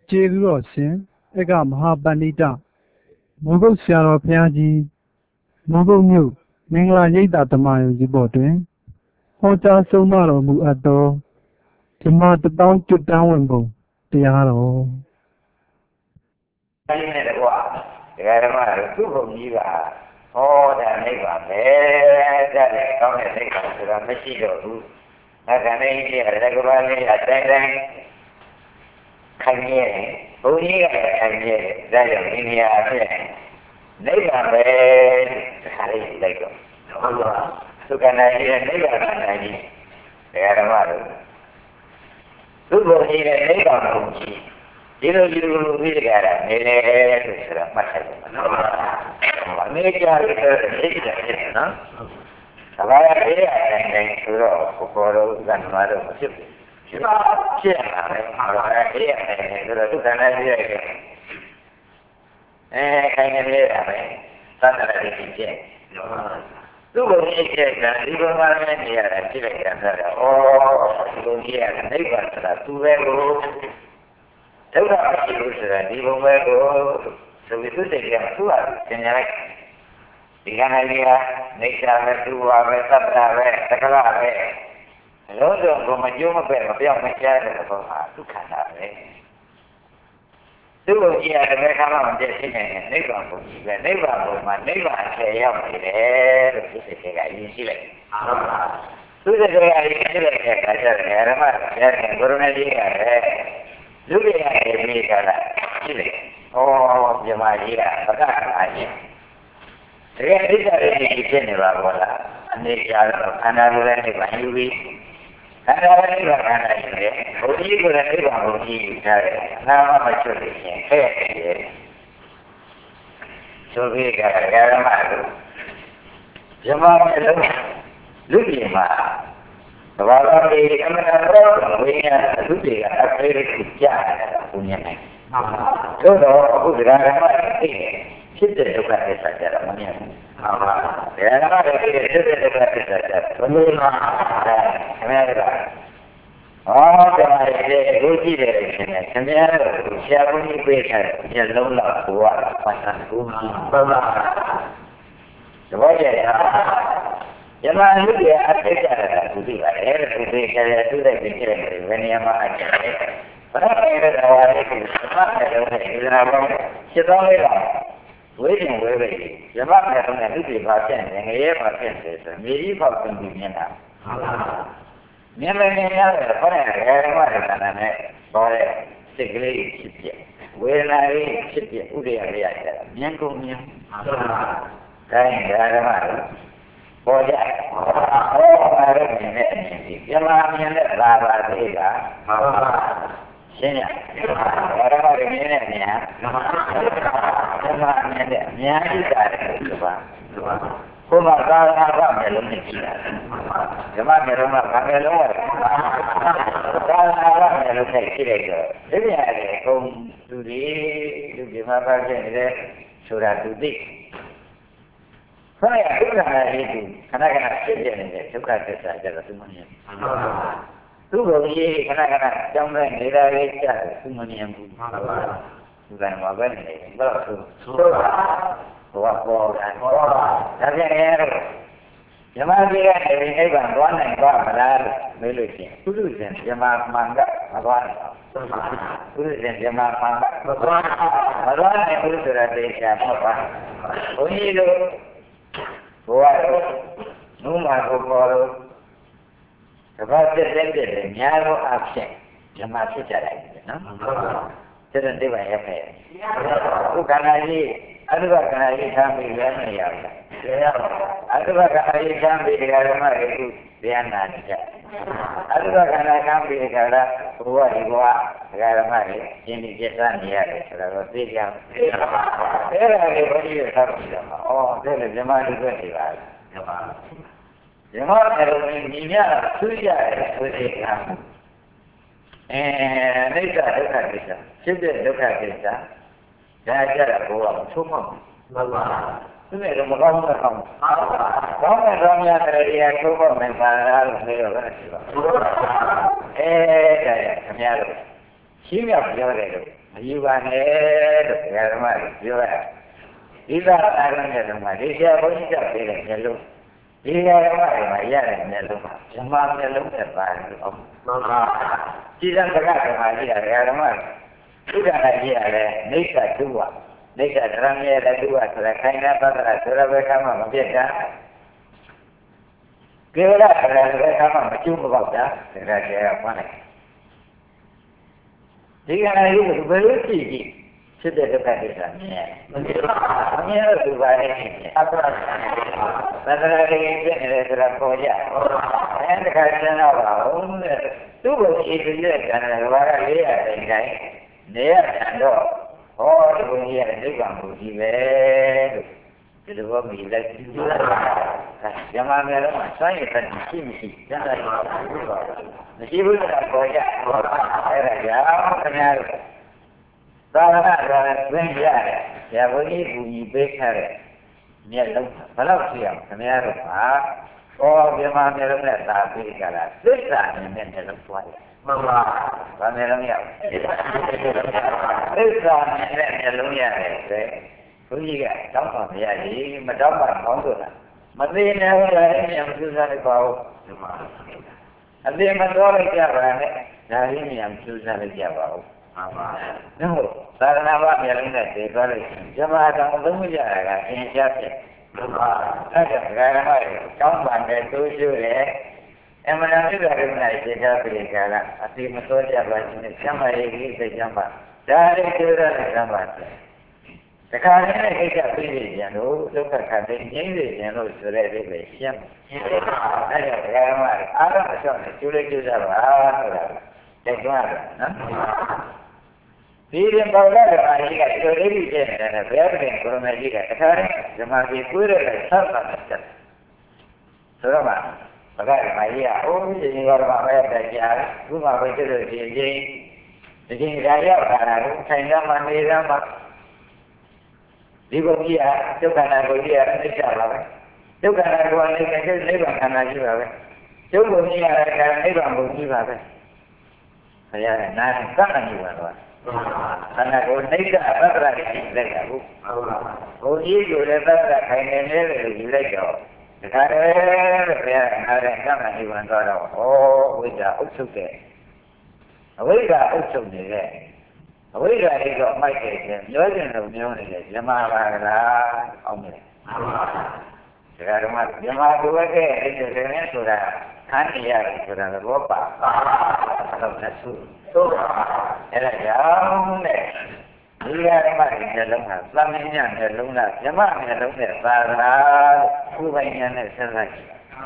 ကျေးဇူးတော်ရှင်ဧကမဟာပန္နိတမိုးကုတ်ဆရာတော်ဘုရားကြီးမိုးကုတ်မြို့မင်္ဂလာရိပ်သာဓမ္မယုံကြည်ပေါ်တွင်ဟောကြားဆုံးမတော်မူအပ်သောဓမ္မ1000ကျွတ်တန်းဝင်ပုံတရားတော်အဲဒီနဲ့ကွာဒကာဓမ္မတို့သူ့ဘုံကြီးကဟောတာနိဗ္ဗာန်ပဲတဲ့ကောင်းတဲ့နိဗ္ဗာန်ဆိုတာမရှိတော့ဘူးအခါနဲ့ကြီးကတကဘာလေးအတိုင်းတိုင်းခိုင်ရဲ့ဘုန်းကြီးကခိုင်ရဲ့ဒါကြောင့်ဒီနေရာအဖြစ်နိဗ္ဗာန်ပဲခါလေးလိုက်တော့ဟုတ်ပါသုခနာကြီးရဲ့နိဗ္ဗာန်နိုင်ကြီးဒကာဓမ္မတို့သူ့ဘုံကြီးရဲ့နိဗ္ဗာန်ဘုံကြီးဒီလိုပြီးကြတာနေတယ်လို့ဆိုတာမှတ်ထားကြပါနော်။အနေကြလို့ဆိုတဲ့သိကြတယ်နော်။ဒါပါရဲ့အဲ့အတိုင်းဆိုတော့ကိုတော်ကနမတော့ဖြစ်ပြီ။ဖြစ်လာတယ်။ဒါပါရဲ့အဲ့အတိုင်းဆိုတော့သူကလည်းပြည့်ရဲ့။ခိုင်နေနေတာပဲ။သတ္တရတိဖြစ်တယ်။သူ့ဘုံကြီးရဲ့ကဒီဘုံမှာလည်းနေရတာဖြစ်လိုက်တာဆိုတော့ဒီဘုံကြီးကနိဗ္ဗာန်ဆိုတာသူပဲကိုဒုက္ခမရှိဘူးဆိုတာဒီဘုံပဲကိုဆိုပြီးသူစိတ်ကသူ့ဟာသင်ကြားလိုက်ဒီကနေ့ကနေရှာပဲသူ့ဟာပဲသတ္တပဲသက္ကလပဲလုံးစုံကိုမကျိုးမပဲ့မပြောင်းမချတဲ့ဘုံဟာဒုက္ခတာပဲသူ့ကိုကြည့်ရတယ်ခါမှမပြည့်စုံနေနိဗ္ဗာန်ကိုကြည့်ပဲနိဗ္ဗာန်ကိုမှနိဗ္ဗာန်အကျေရောက်နေတယ်လို့သူစိတ်ကအရင်ရှိလိုက်ဟုတ်ပါသူစိတ်ကအရင်ရှိလိုက်တဲ့အခါကျတော့ဓမ္မရဲ့ကိုရိုနာကြီးကလည်းလူတွေရဲ့မိကလာရှိတယ်။ဩမြမကြီးကဘကအားကြီး။တကယ်အဋ္ဌရည်ဖြစ်နေပါဘောလား။အနေကြတော့ခန္ဓာကိုယ်နဲ့ဗန်ယူပြီးခန္ဓာနဲ့ဗခန္ဓာရှိတယ်။ဘုရားကိုယ်နဲ့ဗဘုရားယူထားတယ်။နာမမချွတ်လို့ရှင်ခဲ့တယ်။ဆိုပြီးကဓမ္မတို့မြမရဲ့လုံးလူကြီးမှာဘာသာရေးအမှန်တော့ဝိညာဉ်သူတွေကအဖေးကိုကြားတယ်ဘုရားနဲ့သို့တော့အခုဒကာဓမ္မတွေသိတယ်ဖြစ်တဲ့ဒုက္ခသစ္စာကြတာမမြင်ဘူးဟုတ်ပါဒကာဓမ္မတွေသိတဲ့ဖြစ်တဲ့ဒုက္ခသစ္စာကြဘယ်လိုလဲခင်ဗျားတို့ဟောတရားရဲ့လူကြည့်တယ်ရှင်နဲ့ခင်ဗျားတို့ဆရာဘုန်းကြီးပြေးထားတဲ့မျက်လုံးလောက်ဘဝပတ်စံကူဟုတ်ပါသဘောကျလားယမလူတွေအသိကြတာသူသိပါတယ်သူသိကြတယ်သူသိပြီးဖြစ်တယ်ဘယ်နေရာမှာအကျဉ်းလဲဘာသာရေးတော်ဝါရေးကိုသတ်တယ်လို့ဒီနာပေါင်း7သောင်းလေးပါဝိညာဉ်ဝဲပဲယမမေတော်နဲ့လူတွေပါဖြစ်နေငရဲပါဖြစ်တယ်ဆိုမြေကြီးပေါက်တင်ပြီးမြင်တာမြင်လည်းမြင်ရတယ်ခေါင်းနဲ့ဓမ္မရတနာနဲ့ပေါ်တဲ့စိတ်ကလေးဖြစ်ပြဝေဒနာလေးဖြစ်ပြဥဒယလေးရတယ်မြင်ကုန်မြင်တိုင်းဓမ္မပေါ်ကြဟောပါရမင်းနဲ့အမြင်ကြီးပြမမြင်နဲ့လာပါသေးတာဟုတ်ပါရှင်းရဘာရမရမင်းနဲ့အမြင်ပြမမြင်နဲ့အများကြီးတာတယ်ပါဘုမသာရကမယ်လုံးနဲ့ကြည့်တာဓမ္မမေလုံးကဘာမယ်လုံးလဲသာရကမယ်လုံးနဲ့ကြည့်လိုက်တော့ဒီပြန်အကုန်လူတွေမှာပါဖြစ်နေတယ်ဆိုတာသူသိခဏရဒုက္ခရေးသူခဏခဏဖြစ်ပြနေတဲ့ဒုက္ခသစ္စာကြတော့သူမမြင်ဘူးသူ့ဘုံကြီးခဏခဏကြောင်းတဲ့နေတာလေးကြတယ်သူမမြင်ဘူးဟုတ်ပါဘူးသူကမှပဲနေတယ်ဘယ်လိုဆိုပါဘောပေါ်တယ်ဒါပြန်ရတော့ယမကြီးကနေနိဗ္ဗာန်သွားနိုင်ပါမလားလို့မေးလို့ရှိရင်ပုရုဇဉ်ယမမှန်ကမသွားနိုင်ပုရုဇဉ်ယမမှန်ကမသွားနိုင်ဘူးဆိုတာသိချာမှတ်ပါဘုန်းကြီးတို့ဘဝတော့နုမာကိုပေါ်တော့တပတ်တက်တဲ့များတော့အဖြစ်ဓမ္မဖြစ်ကြတယ်နော်တဲ့တဲ့ဗာရဲ့ပဲဥက္ကဏကြီးအတုပကဏကြီးထားပြီးလည်းမရဘူးအတုပကဏကြီးထားပြီးဒီကရမတွေခုတရားနာနေကြအတုပကဏထားပြီးဒီကရဘဝဒီဘဝဒီကရမတွေရှင်းပြီးပြတ်နေရတယ်ဆိုတော့သိကြအဲ့ဒါလေးဘုန်းကြီးကထားပြီးတော့ဩတဲ့ဓမ္မလူတွေနေပါဓမ္မအဲ့လိုညီမြသူရရဲ့ဆိုတဲ့ကနိစ္စဒုက္ခကိစ္စဖြစ်တဲ့ဒုက္ခကိစ္စဒါကြတာဘုရားသုံးမှမှန်ပါသူနဲ့တော့မကောင်းဘူးကောင်းကောင်းတဲ့တော်များတဲ့တရားသုံးမှမယ်ပါလားလို့ပြောတော့ရှိပါဒါခင်ဗျားတို့ရှင်းရောက်ပြောတယ်လို့မယူပါနဲ့လို့ဓမ္မတွေပြောရဒီသာအာရုံနဲ့တော့မှဒီဆရာဘုန်းကြီးကပြောတဲ့မျိုးလုံးဒီဓမ္မတွေမှာရတဲ့မျိုးလုံးမှာဓမ္မမျိုးလုံးနဲ့ပါတယ်လို့မှန်ပါဒီသံဃာဓမ္မကြီးရတယ်ဓမ္မသုဒ္ဓနာကြီးရတယ်နေသတုဝနေသဓမ္မရဲ့တုဝဆိုတာခိုင်နာပတ္တရာဆိုရဘယ်ကမှမပြတ်တာကေဝလဆိုတာဘယ်ကမှမကျုံးမပေါက်တာဒါကြရပါနဲ့ဒီကနေ့ဘယ်လိုကြည့်ကြည့်ဖြစ်တဲ့ဒုက္ခသစ္စာမြင်မမြင်လို့ဒီပါလေအပ္ပရာသတ္တရာတွေဖြစ်နေတယ်ဆိုတာပေါ်ကြအဲဒီခါကျတော့ပါဦးတဲ့သူ့ကိုအရေးကြီးတဲ့ကံကဘာက400တိုင်တိုင်းနေရတော့ဟောဒီဘုန်းကြီးရဲ့နိဗ္ဗာန်ကိုကြည့်ပဲလို့ဒီလိုပဲမိလိုက်ကြည့်လိုက်ဓမ္မများတော့စိုင်းရတဲ့ရှိမရှိကျန်တယ်မရှိဘူးဆိုတာပေါ်ကြအဲ့ဒါကြောင့်ခင်ဗျားတို့သာသနာ့တော်နဲ့သင်ရတယ်ဆရာဘုန်းကြီးကူညီပေးခဲ့တဲ့မျက်လုံးဘယ်လောက်ရှိအောင်ခင်ဗျားတို့ကဩပြမမျက်လုံးနဲ့သာပေးကြတာသစ္စာနဲ့မျက်လုံးသွားတယ်မှန်ပါဗာမျက်လုံးရသစ္စာနဲ့မျက်လုံးရတယ်ဆိုဘုန်းကြီးကတောင်းပါမရကြီးမတောင်းပါကောင်းလို့လားမသိနေဘူးလားအဲ့ဒီမကျူးစားလိုက်ပါဦးအသိမတော်လိုက်ကြပါနဲ့ဒါရင်းမြန်ကျူးစားလိုက်ကြပါဦးမှန်ပါနော်သာသနာ့ဘာမျက်လုံးနဲ့တည်သွားလို့ဇမတော်အလုံးမရတာကအင်းရှားဖြစ်မှန်ပါအဲ့ဒါကဓမ္မတွေတောင်းပါနဲ့တိုးကျိုးတယ်အမှန်တရားပြတဲ့နေ့စေတာပြေကြတာအသိမတော်ကြပါခြင်းနဲ့ကျမ်းမာရေးကြီးစိတ်ကျမ်းပါဒါလေးကျိုးတဲ့ကျမ်းပါတခါတည်းနဲ့ခိစ္စပြည့်နေကြလို့ဒုက္ခခတ်တဲ့ငြိမ်းနေကြလို့ဆိုတဲ့အိဗယ်ရှင်းအဲ့ဒါဓမ္မအားလုံးအချောင်းနဲ့ကျိုးလေးကျိုးကြပါဆိုတာတိုက်တွန်းရတယ်နော်ဒီရင်ပေါ်လာတဲ့အားကြီးကကျိုးလေးကြီးတဲ့နဲ့ဘယ်ပြင်ကိုရမကြီးကတခါတည်းဓမ္မကြီးကိုယ်ရတဲ့ဆောက်တာတက်ဆိုတော့မှဘဂဓမ္မကြီးကအိုးဒီရောဓမ္မပဲတက်ကြခုမှပဲကျလို့ဒီချင်းဒါရောက်လာတာကိုဆိုင်ရမှနေရမှဒီဘုရားဒုက္ခနာကိုကြီးကအနိစ္စပါပဲဒုက္ခနာကိုအနိစ္စကျနိဗ္ဗာန်ခန္ဓာရှိပါပဲဒုက္ခကိုကြီးရတဲ့ကနိဗ္ဗာန်ကိုကြီးပါပဲဆရာကနာသတ်နိုင်ပါတော့ခန္ဓာကိုနိစ္စသတ္တရာကြီးလိုက်တာကိုဘုကြီးကိုလည်းသတ္တရာခိုင်နေတယ်လို့ယူလိုက်တော့ဒါကြတယ်လို့ဘုရားကနာတဲ့သတ်နိုင်ပါတော့ဩဝိဇ္ဇာအုပ်ချုပ်တဲ့အဝိဇ္ဇာအုပ်ချုပ်နေတဲ့အဝိဇ္ဇာလေးတော့အမိုက်တယ်ကျပြောကျင်လို့မျိုးနေတယ်ဇမပါကလားအောင်မယ်ဒါကဓမ္မဇမကိုပဲအဲ့ဒီလိုနဲ့ဆိုတာခန်းနေရတယ်ဆိုတာတော့ပါတော့လက်စုသို့အဲ့ဒါကြောင့်တဲ့ဒီဓမ္မရဲ့နှလုံးကသမင်းညနှလုံးကဇမနှလုံးနဲ့သာသနာခုပိုင်ညာနဲ့ဆက်လိုက်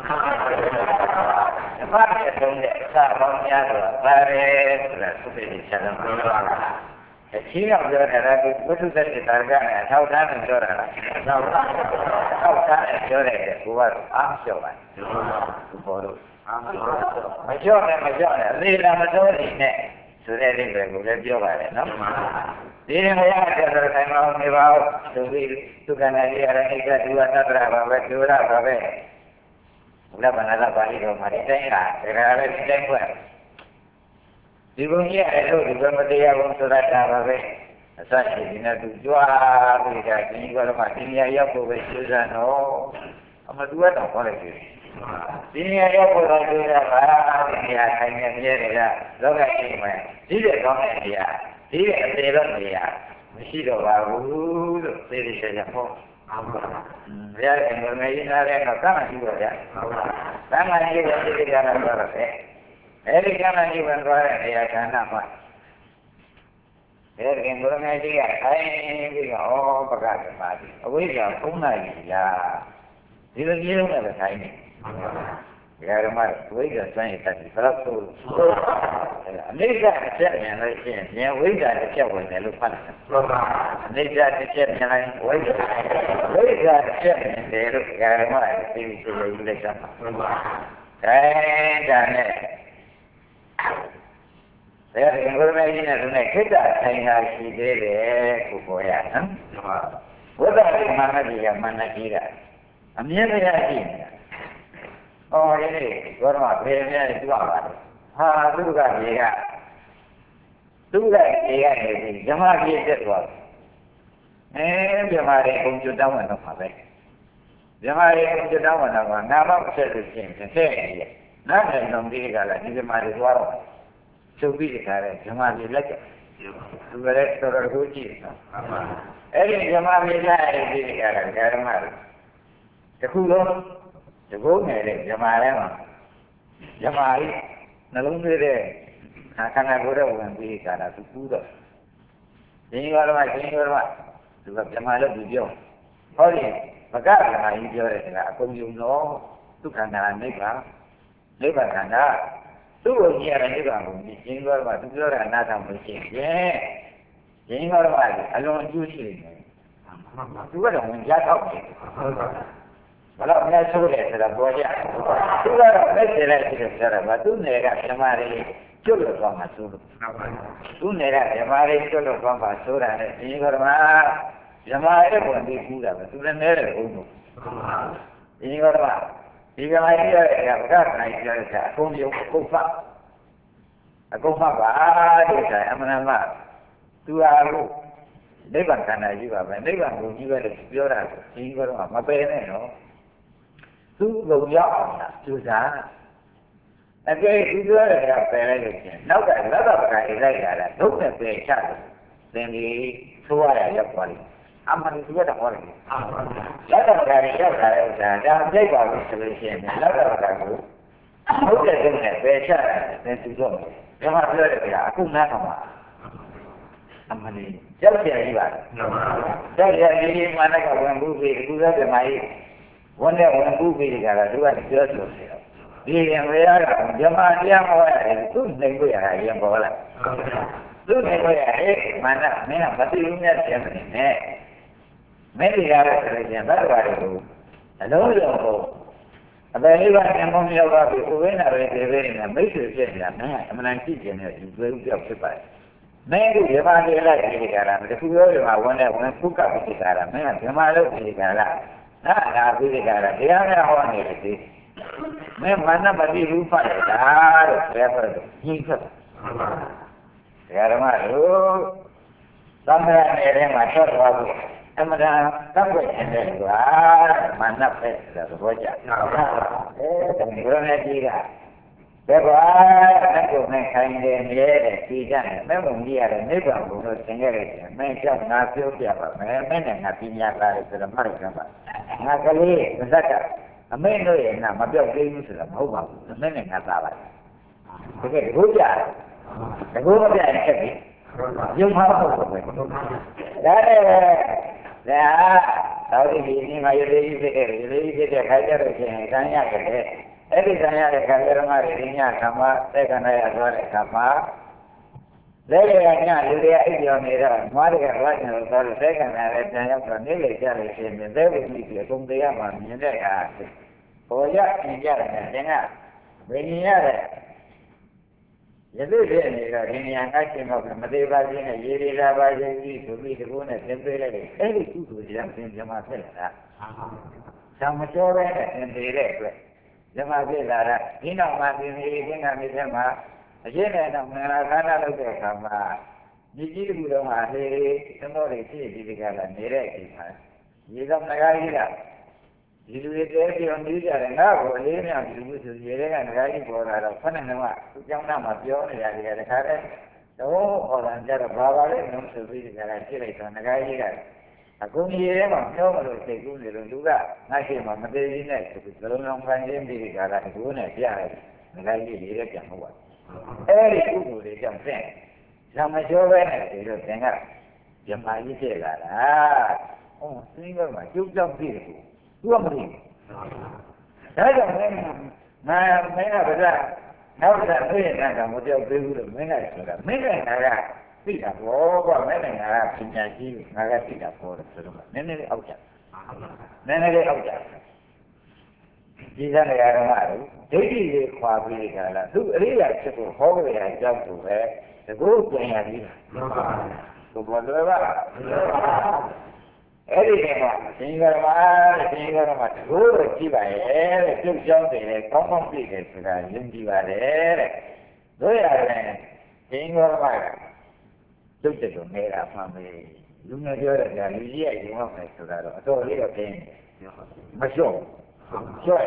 ဓမ္မရဲ့သုံးတဲ့အစာပေါင်းများတော့ပါတယ်ဆိုတာသုတေသီဆက်လုံးပြောတာအချင်းရောက်ပြောတာကဘုဒ္ဓသက်တာကအထောက်ထားနဲ့ပြောတာလားထောက်ထားနဲ့ပြောတဲ့ကိုကအားလျှော့ပါဒီပေါ်လို့မလျှော့နဲ့အသေးလားမတော်နေနဲ့ဆိုတဲ့အိဗယ်ကိုလည်းပြောပါတယ်နော်ဒီရင်မရတဲ့ဆိုတိုင်းမနေပါဘူးသူကလည်းရတဲ့အိက္ခဒုဝသတ္တရာပါပဲဒုရပါပဲဘုရားဗန္ဒနာပါဠိတော်မှာဒီတိုင်းလားဒါကလည်းဒီတိုင်းခွဲဒီဘုံကြီးအဲ့လိုဒီဘမတရားဘုံဆိုတာတာပါပဲအစရှိဒီနဲ့သူကြွားပြီးတာဒီကတော့မှဒီနေရာရောက်ဖို့ပဲရှင်းစမ်းတော့အမတူတော့ခေါ်လိုက်ပြီဒီနေရာရောက်ဖို့တော့ပြောတာပါဒီနေရာထိုင်နေမြဲနေတာလောကကြီးမှာဒီတဲ့ကောင်းတဲ့နေရာဒီတဲ့အသေးတော့နေရာမရှိတော့ပါဘူးလို့သိရချင်တယ်ဟုတ်ဘုရားရဲ့ငွေရင်းသားတဲ့တော့ကမှရှိပါဗျာကမှရှိတဲ့ဒီကြတာတော့ပဲအဲ့ဒီကမှရှိဝင်သွားတဲ့နေရာဌာနမှာအဲ့ဒီဘုရားကြီးကထိုင်ပြီးတော့ပကဓမ္မကြီးအဝိဇ္ဇာဖုံးနိုင်ရာဒီလိုကြီးလုံးနဲ့ထိုင်နေဓမ္မဝိဇ္ဇာစွန့်ရတဲ့ဘယ်တော့ဆိုအနိစ္စတစ်ချက်မြင်လို့ရှိရင်ဉာဏ်ဝိဇ္ဇာတစ်ချက်ဝင်တယ်လို့ဖတ်တယ်အနိစ္စတစ်ချက်မြင်လိုက်ဝိဇ္ဇာတစ်ချက်မြင်တယ်လို့ဓမ္မသိပြီးဆိုလို့လိုက်တာဒါနဲ့ဒါကဘုရားကြီးနဲ့သူနဲ့ခိတ္တဆိုင်ရာရှိသေးတယ်ကိုပေါ်ရနော်ဝိသတိမာနတိကမနတိကအမြဲတမ်းရှိနေတာ။အော်ဒီနေ့ဘောရမဘယ်များကြွပါလဲ။ဟာသူကကြီးကသူကအေးရတယ်ဓမ္မပြည့်တက်သွားတယ်ဓမ္မတွေဘုံကျွတ်တောင်းဝင်တော့မှာပဲဓမ္မတွေဘုံကျွတ်တောင်းဝင်တော့မှာနာမဆက်လို့ရှိရင်တဲ့ရဲ့နားတယ်လုံးပြီးကြလားဒီဓမ္မတွေသွားတော့ချုပ်ပြီးကြတယ်ဓမ္မတွေလက်ကသူကလည်းတော်တော်ကိုကြည့်နော်အဲ့ဒီဓမ္မတွေလိုက်ပြီးကြတာဓမ္မတွေတခုလုံးတကုန်းနေတဲ့ဓမ္မထဲမှာဓမ္မကြီးနှလုံးသွင်းတဲ့ခန္ဓာကိုယ်တော့ဝင်ပြီးကြတာသူကူးတော့ရှင်ရောဓမ္မသူကဓမ္မလို့သူပြောဟောဒီမကဓမ္မကြီးပြောတဲ့ကအကုန်ယုံတော့ဒုက္ခနာနိဗ္ဗာန်ခန္ဓာသူ့ကိုကြည့်ရတဲ့နိဗ္ဗာန်ကိုရှင်ရောဓမ္မသူပြောတဲ့အနာထမှုရှိရင်ရှင်ရောဓမ္မအလွန်အကျိုးရှိနေတယ်သူကတော့ဝင်ကြတော့တယ်ဘလို့အများဆိုးတယ်ဆိုတာပေါ်ကြသူကတော့လက်ကျလိုက်ပြီးတော့ဆိုတာကသူ့နယ်ကဓမ္မတွေကျွတ်လို့သွားမှဆိုးလို့သူ့နယ်ကဓမ္မတွေကျွတ်လို့သွားမှဆိုတာနဲ့ဒီကဓမ္မရဲ့ပုံပြီးကူးတာပဲသူလည်းနဲတယ်ဟုတ်လို့ဒီကဓမ္မကြီးရတဲ့ကဗကနိုင်ကြတဲ့အကုန်ရုံအကုန်ဖတ်ပါတဲ့ကအမှန်မှသူအားလို့နိဗ္ဗာန်ခန္ဓာကြီးပါပဲနိဗ္ဗာန်ကိုကြီးပဲလို့ပြောတာဒီကဓမ္မမပယ်နဲ့နော်သူ့လုံရောက်အောင်လားသူစားအကယ်ဒီပြောရတာပယ်လိုက်လို့ရှင်နောက်ကလက်ကပကအိလိုက်လာတာဒုက္ခပယ်ချတယ်သင်ဒီသိုးရရရောက်သွားတယ်အမှန်တူရတာဟောတယ်လက်ကပကအိရောက်လာတဲ့ဥစ္စာဒါပြိုက်ပါလို့ဆိုလို့ရှိရင်လက်ကပကကိုဟုတ်တဲ့တဲ့ပယ်ချတယ်သင်သူတော့ဓမ္မပြောတဲ့ကအခုနားထောင်ပါအမှန်ကြီးကြောက်ကြရကြီးပါကြောက်ကြရကြီးမှလည်းကဝင်ဘူးပြီအခုလည်းဓမ္မကြီးဝန်နဲ့ဝန်ပူပြီးကြတာသူကပြောဆိုတယ်ဒီရင်ဝေရကဓမ္မတရားဟောရတယ်သူနေကိုရတာရင်ပေါ်လာသူနေကိုရဟဲ့မနမင်းကမသိဘူးနဲ့ပြန်နေနဲ့မင်းတရားရဆိုရင်ဘတ်တော်တွေကိုအလုံးစုံကိုအပေလေးပါးအမောင်းရောက်ပါပြီဥဝိနာတွေတွေပဲနဲ့မိတ်ဆွေဖြစ်နေတာမင်းကအမှန်တန်ကြည့်ကျင်တဲ့ဒီသွေးဥပြောက်ဖြစ်ပါတယ်မင်းကဓမ္မတရားလိုက်ပြီးကြတာတခုပြောတယ်မှာဝန်နဲ့ဝန်ဖုကပ်ပြီးကြတာမင်းကဓမ္မလို့ပြီးကြတာဒါပြီးကြတာတရားနဲ့ဟောနေတယ်ဒီမင်းမနမတိရူပရတာတဲ့ဘယ်ဖက်ကြီးဖက်ဓမ္မတို့သမရနေတဲ့မှာထွက်သွားဖို့အမှန်တန်တောက်ွက်နေတဲ့ကွာမနပဲဆိုတော့ဘောကြအဲဒီလိုနဲ့ကြီးတာဘယ်ကွာတက်ကိုနဲ့ခိုင်းတယ်မြဲတယ်ကြီးကြတယ်မဲမုံကြီးရတယ်နိဗ္ဗာန်ကိုတော့သင်ခဲ့တယ်မင်းကြောက်ငါပြောပြပါမယ်မင်းနဲ့ငါပညာလာတယ်ဆိုတော့မှတ်ရမှာငါကလေးဇက်ကအမေတို့ရဲ့ငါမပြောက်သေးဘူးဆိုတော့မဟုတ်ပါဘူးမင်းနဲ့ငါသားပါတကယ်ဒီလိုကြတယ်တကူမပြရင်ချက်ပြီရုံမှာဟုတ်ပါဘူးဒါနဲ့တော့ဒီမှာရည်ရည်ဖြစ်တဲ့ခါကြတော့ရှင်ခံရတယ်အဲ့ဒီခံရတဲ့ခါဓမ္မတွေညခါမှာသက်ခန္ဓာရသွားတဲ့ခါမှာလက်ရညလူတွေအိပ်ပြောနေတော့မွားတွေကဝါကျင်လို့ဆိုတော့သက်ခန္ဓာလည်းပြန်ရောက်တော့နေလေကြလို့ရှိရင်သက်ဝိမိကြီးအကုန်တရားမှမြင်တဲ့အခါပေါ်ရမြင်ကြတယ်သင်ကဝိညာဉ်ရတဲ့ယသိဖြစ်နေတော့ဒီဉာဏ်ကရှင်းတော့မသေးပါခြင်းနဲ့ရေရီလာပါခြင်းကြီးဆိုပြီးဒီကုန်းနဲ့သင်ပေးလိုက်တယ်အဲ့ဒီကုသိုလ်တရားသင်ဓမ္မဖြစ်လာတာ။ဆောင်းမကျော်ပဲနဲ့သင်ပေးတဲ့အတွက်ဓမ္မဖြစ်လာတာဒီနောက်မှသင်ပြီးသင်္ကမြစ်ထဲမှာအရှင်းနဲ့တော့မင်္ဂလာခန္ဓာလုပ်တဲ့အခါမှာဒီကြီးတခုလုံးဟာလေသမောတွေဖြစ်ပြီးဒီကလာနေတဲ့အိမ်မှာရေတော့ငကားကြီးကဒီလူတွေတဲပြောနေကြတယ်ငါ့ကိုအလေးများဒီလူဆိုရေတွေကငကားကြီးပေါ်လာတော့ခဏခဏကသူ့ကျောင်းသားမှာပြောနေရတယ်တခါတည်းတော့ဟောတာကြတော့ဘာပါလဲနုံဆိုပြီးဒီကလာဖြစ်လိုက်တော့ငကားကြီးကအကုန်ကြီးထဲမှာပြောမလို့စိတ်ကူးနေလို့လူကငါရှိမှမသေးသေးနဲ့ဆိုပြီးဘလုံးလုံးခံရင်းပြီးဒီကလာဒီကုန်းနဲ့ပြရတယ်ငကားကြီးရေတဲ့ပြန်ဟုတ်ပါအဲ့ဒီကုသိုလ်တွေကြောင့်တဲ့ဇာမကျော်ပဲနဲ့ဒီလိုသင်ကဓမ္မကြီးဖြစ်လာတာဟောသင်ကမှကျုပ်ကြောင့်ဖြစ်တယ်သူကမသိဘူးဒါကြောင့်မင်းကဗျာနောက်တစ်သိရင်ကမပြောက်သေးဘူးလို့မင်းကဆိုတာမင်းကသိတာဘောကွာမင်းကပညာရှိငါကသိတာဘောလို့ဆိုတော့နည်းနည်းလေးအောက်ကြဒီစားနေရာကမှဒိဋ္ဌိလေးခွာပြီးကြလားသူအရိယာဖြစ်ဖို့ဟောကြရကြောက်သူပဲတကူပြန်ရပြီဘုဘောလွယ်ပါအဲ့ဒီကရှင်ကရမတကူတော့ကြည့်ပါရဲ့တဲ့ပြုတ်ကြောင်းတယ်ကောင်းကောင်းပြည့်တယ်ဆိုတာယဉ်ကြည်ပါတယ်တဲ့တို့ရတယ်ရှင်ကရမကျုပ်တဲ့ကိုနေတာမှမေးလူငယ်ပြောတဲ့ကလူကြီးရဲ့ရုံအောင်မယ်ဆိုတာတော့အတော်လေးတော့တင်းမလျှော့လျှော့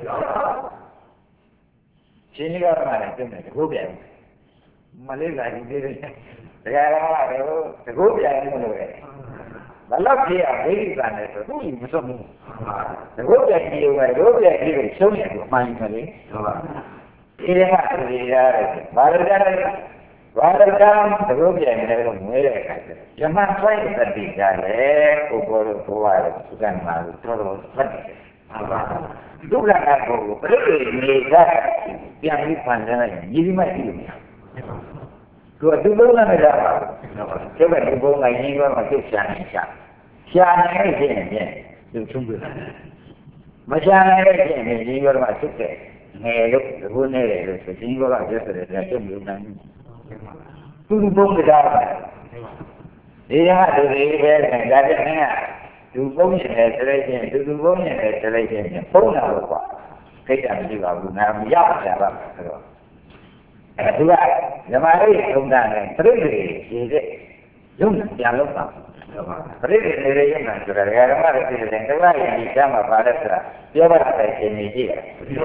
ရှင်ကြီးကမှလည်းပြင်တယ်တကုတ်ပြန်မလေးလာကြီးသေးတယ်တရားကတော့တကုတ်ပြန်လို့လို့ဘလောက်ကြီးအဘိဓိကနဲ့ဆိုသူ့မစွတ်ဘူးတကုတ်ပြန်ကြီးကတကုတ်ပြန်ကြီးကိုရှုံးတယ်ကိုမှန်တယ်လေဟုတ်ပါဒီကတည်းကရတယ်ဘာလို့ကြလဲဘာလို့ကြတကုတ်ပြန်နေလို့ငွေတဲ့အခါကျဇမန်ဆိုင်တတိကလည်းကိုဘောလို့ပြောရတယ်သူကမှတော်တော်ဖတ်တယ်ဟုတ်ပါဒုက္ခကကိုပြိဋိနေတာပြန်ပြီးဖန်ဆင်းလိုက်ရင်ညီဒီမှရှိလို့မရသူကသူ့ဘုံနဲ့မရပါဘူးကျုပ်ကသူ့ဘုံကရင်းရောမှကျုပ်ရှာနေရှာနေခြင်းဖြင့်သူထုံးပြမရှာနိုင်တဲ့ခြင်းဖြင့်ရင်းရောမှကျုပ်တဲ့ငယ်လို့ဘုံနဲ့လေလို့ဆိုရင်းရောကကျုပ်တဲ့ကျုပ်မျိုးနိုင်သူ့ဘုံကတားပါဒီကသူတွေပဲဒါတဲ့ငါသူပုံနေတယ်ဆိုလိုက်ချင်းသူပုံနေတယ်ဆိုလိုက်ချင်းပုံလာတော့ကွာခိတ်တာမရှိပါဘူးငါမရပါဘူးဆိုတော့သူကဓမ္မရိသုံးတာနဲ့ပြိဋိရေတဲ့ရုံပြန်လို့ပါပြိဋိရေရုံကဆိုတာဓမ္မရိသိတဲ့တရားရည်ဒီကမှာပါတဲ့ဆိုတာပြောပါတဲ့ရှင်ကြီးရှိတယ်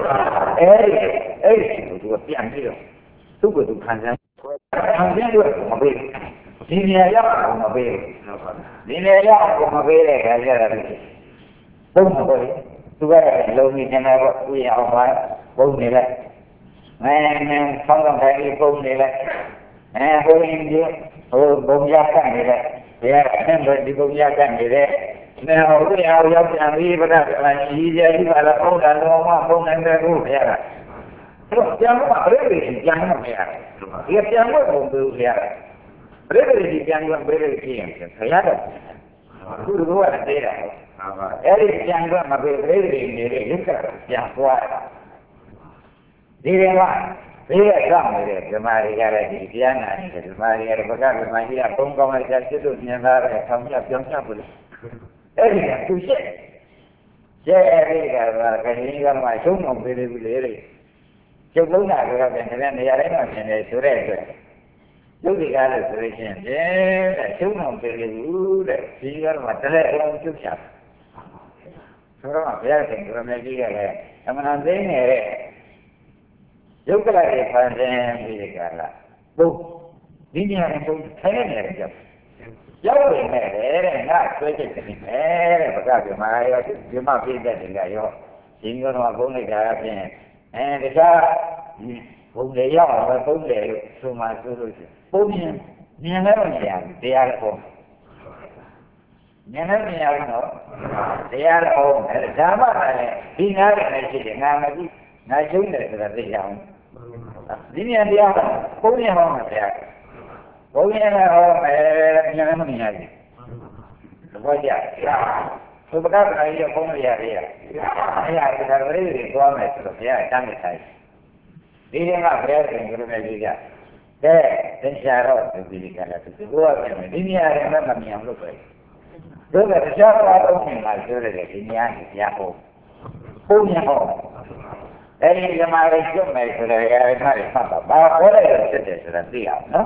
အဲ့ဒီကိုသူကပြန်ပြီးတော့သူ့ကိုသူခံစားလို့မပေးဒီနေရာရောက်အောင်မပေးဒီနေရာရောက်အောင်မပေးတဲ့ခါကျတော့ပုံမပေါ်သူကလုံးကြီးနေတော့သူရအောင်ပါပုံနေလိုက်ဆောင်းဆောင်တိုင်းပုံနေလိုက်ဟိုရင်ဒီဟိုဘုံရကနေလိုက်ဘယ်ကနေဒီဘုံရကနေလေနေဟိုရအောင်ရောက်ပြန်ပြီးဗဒကြီးကြီးကြီးပါလားပုံတာတော့မှပုံနိုင်တယ်ကိုဘုရားကပြန်တော့ပြိဋိပြန်တော့မရတယ်ဒီပြန်တော့ဘုံသူဘုရားပြိဋိပြန်တော့ပြိဋိဖြစ်ရင်ခရတော့သူတို့ကတည်းကအဲ့ဒီပြန်တော့မပြိဋိနေတဲ့ရုပ်ကပြန်သွားဒီကမှာဘေးကကြောက်နေတဲ့ဓမ္မတွေကလည်းဒီတရားနာနေတဲ့ဓမ္မတွေကတော့ဘုရားဓမ္မကြီးကဘုံကောင်းလိုက်ချက်စစ်လို့မြင်လာတဲ့ထောင်ပြပြောင်းချဖို့လေအဲ့ဒီကသူရှက်အဲ့ဒီကတော့ခရီးကမှရှုံးအောင်ပေးလို့လေကျုပ်လုံးတာကတော့ပြန်တယ်နေရာတိုင်းမှာရှင်တယ်ဆိုတဲ့အတွက်ကျုပ်ဒီကားလို့ဆိုလို့ရှိရင်တဲ့ရှုံးအောင်ပေးလို့တဲ့ဒီကတော့တလဲအောင်ကျုပ်ချဆိုတော့ဘုရားရှင်ကရမေကြီးကလည်းအမှန်သိနေတဲ့ယုတ်ကလေးဖန်ဆင်းပြီးကြလားဘုဒီနေရာနဲ့ဘုထိုင်နေတယ်ကြောက်ရောက်နေတယ်တဲ့ငါဆွဲချက်တင်မယ်တဲ့ဘုရားပြမရောပြမပြည့်တဲ့တွေကရောဒီကတော့ဘုန်းလိုက်တာဖြင့်တခြားဘုံတွေရောက်အောင်ဘုံတွေဆိုမှဆိုလို့ရှိရင်ပုံမြင်လည်းတော့မရဘူးတရားလည်းပေါ့မြင်လည်းမရဘူးနော်တရားလည်းပေါ့ဓမ္မလည်းဒီနားနဲ့ရှိတယ်ငါမကြည့်ငါရှုံးတယ်ဆိုတာသိရအောင်ဒီနေရာတရားဘုံရဟောမှာတရားဘုံရဟောမယ်မြင်လည်းမမြင်ဘူးသဘောကျသုပကပ္ပာကြီးဘုံရရတယ်အဲ့ဒါကဒါပရိသေတွေသွားမယ်ဆိုတော့ဘုရားတမ်းနေတိုင်းဒီနေ့ကဘုရားရှင်ကလည်းကြီးကသင်္ချာတော့ဒီကလည်းသူကလည်းဒီနေရာတွေမှာမမြင်လို့ပဲတို့ကတရားတော်အုံးနေမှာပြောရတယ်ဒီနေရာကြီးတရားဟောဘုံရဟောအဲ့ဒီဓမ္မရိကျွတ်မယ်ဆိုတော့ရာခါတွေဖတ်တာဘာဟောလိုက်ရဖြစ်တယ်ဆိုတာသိအောင်နော်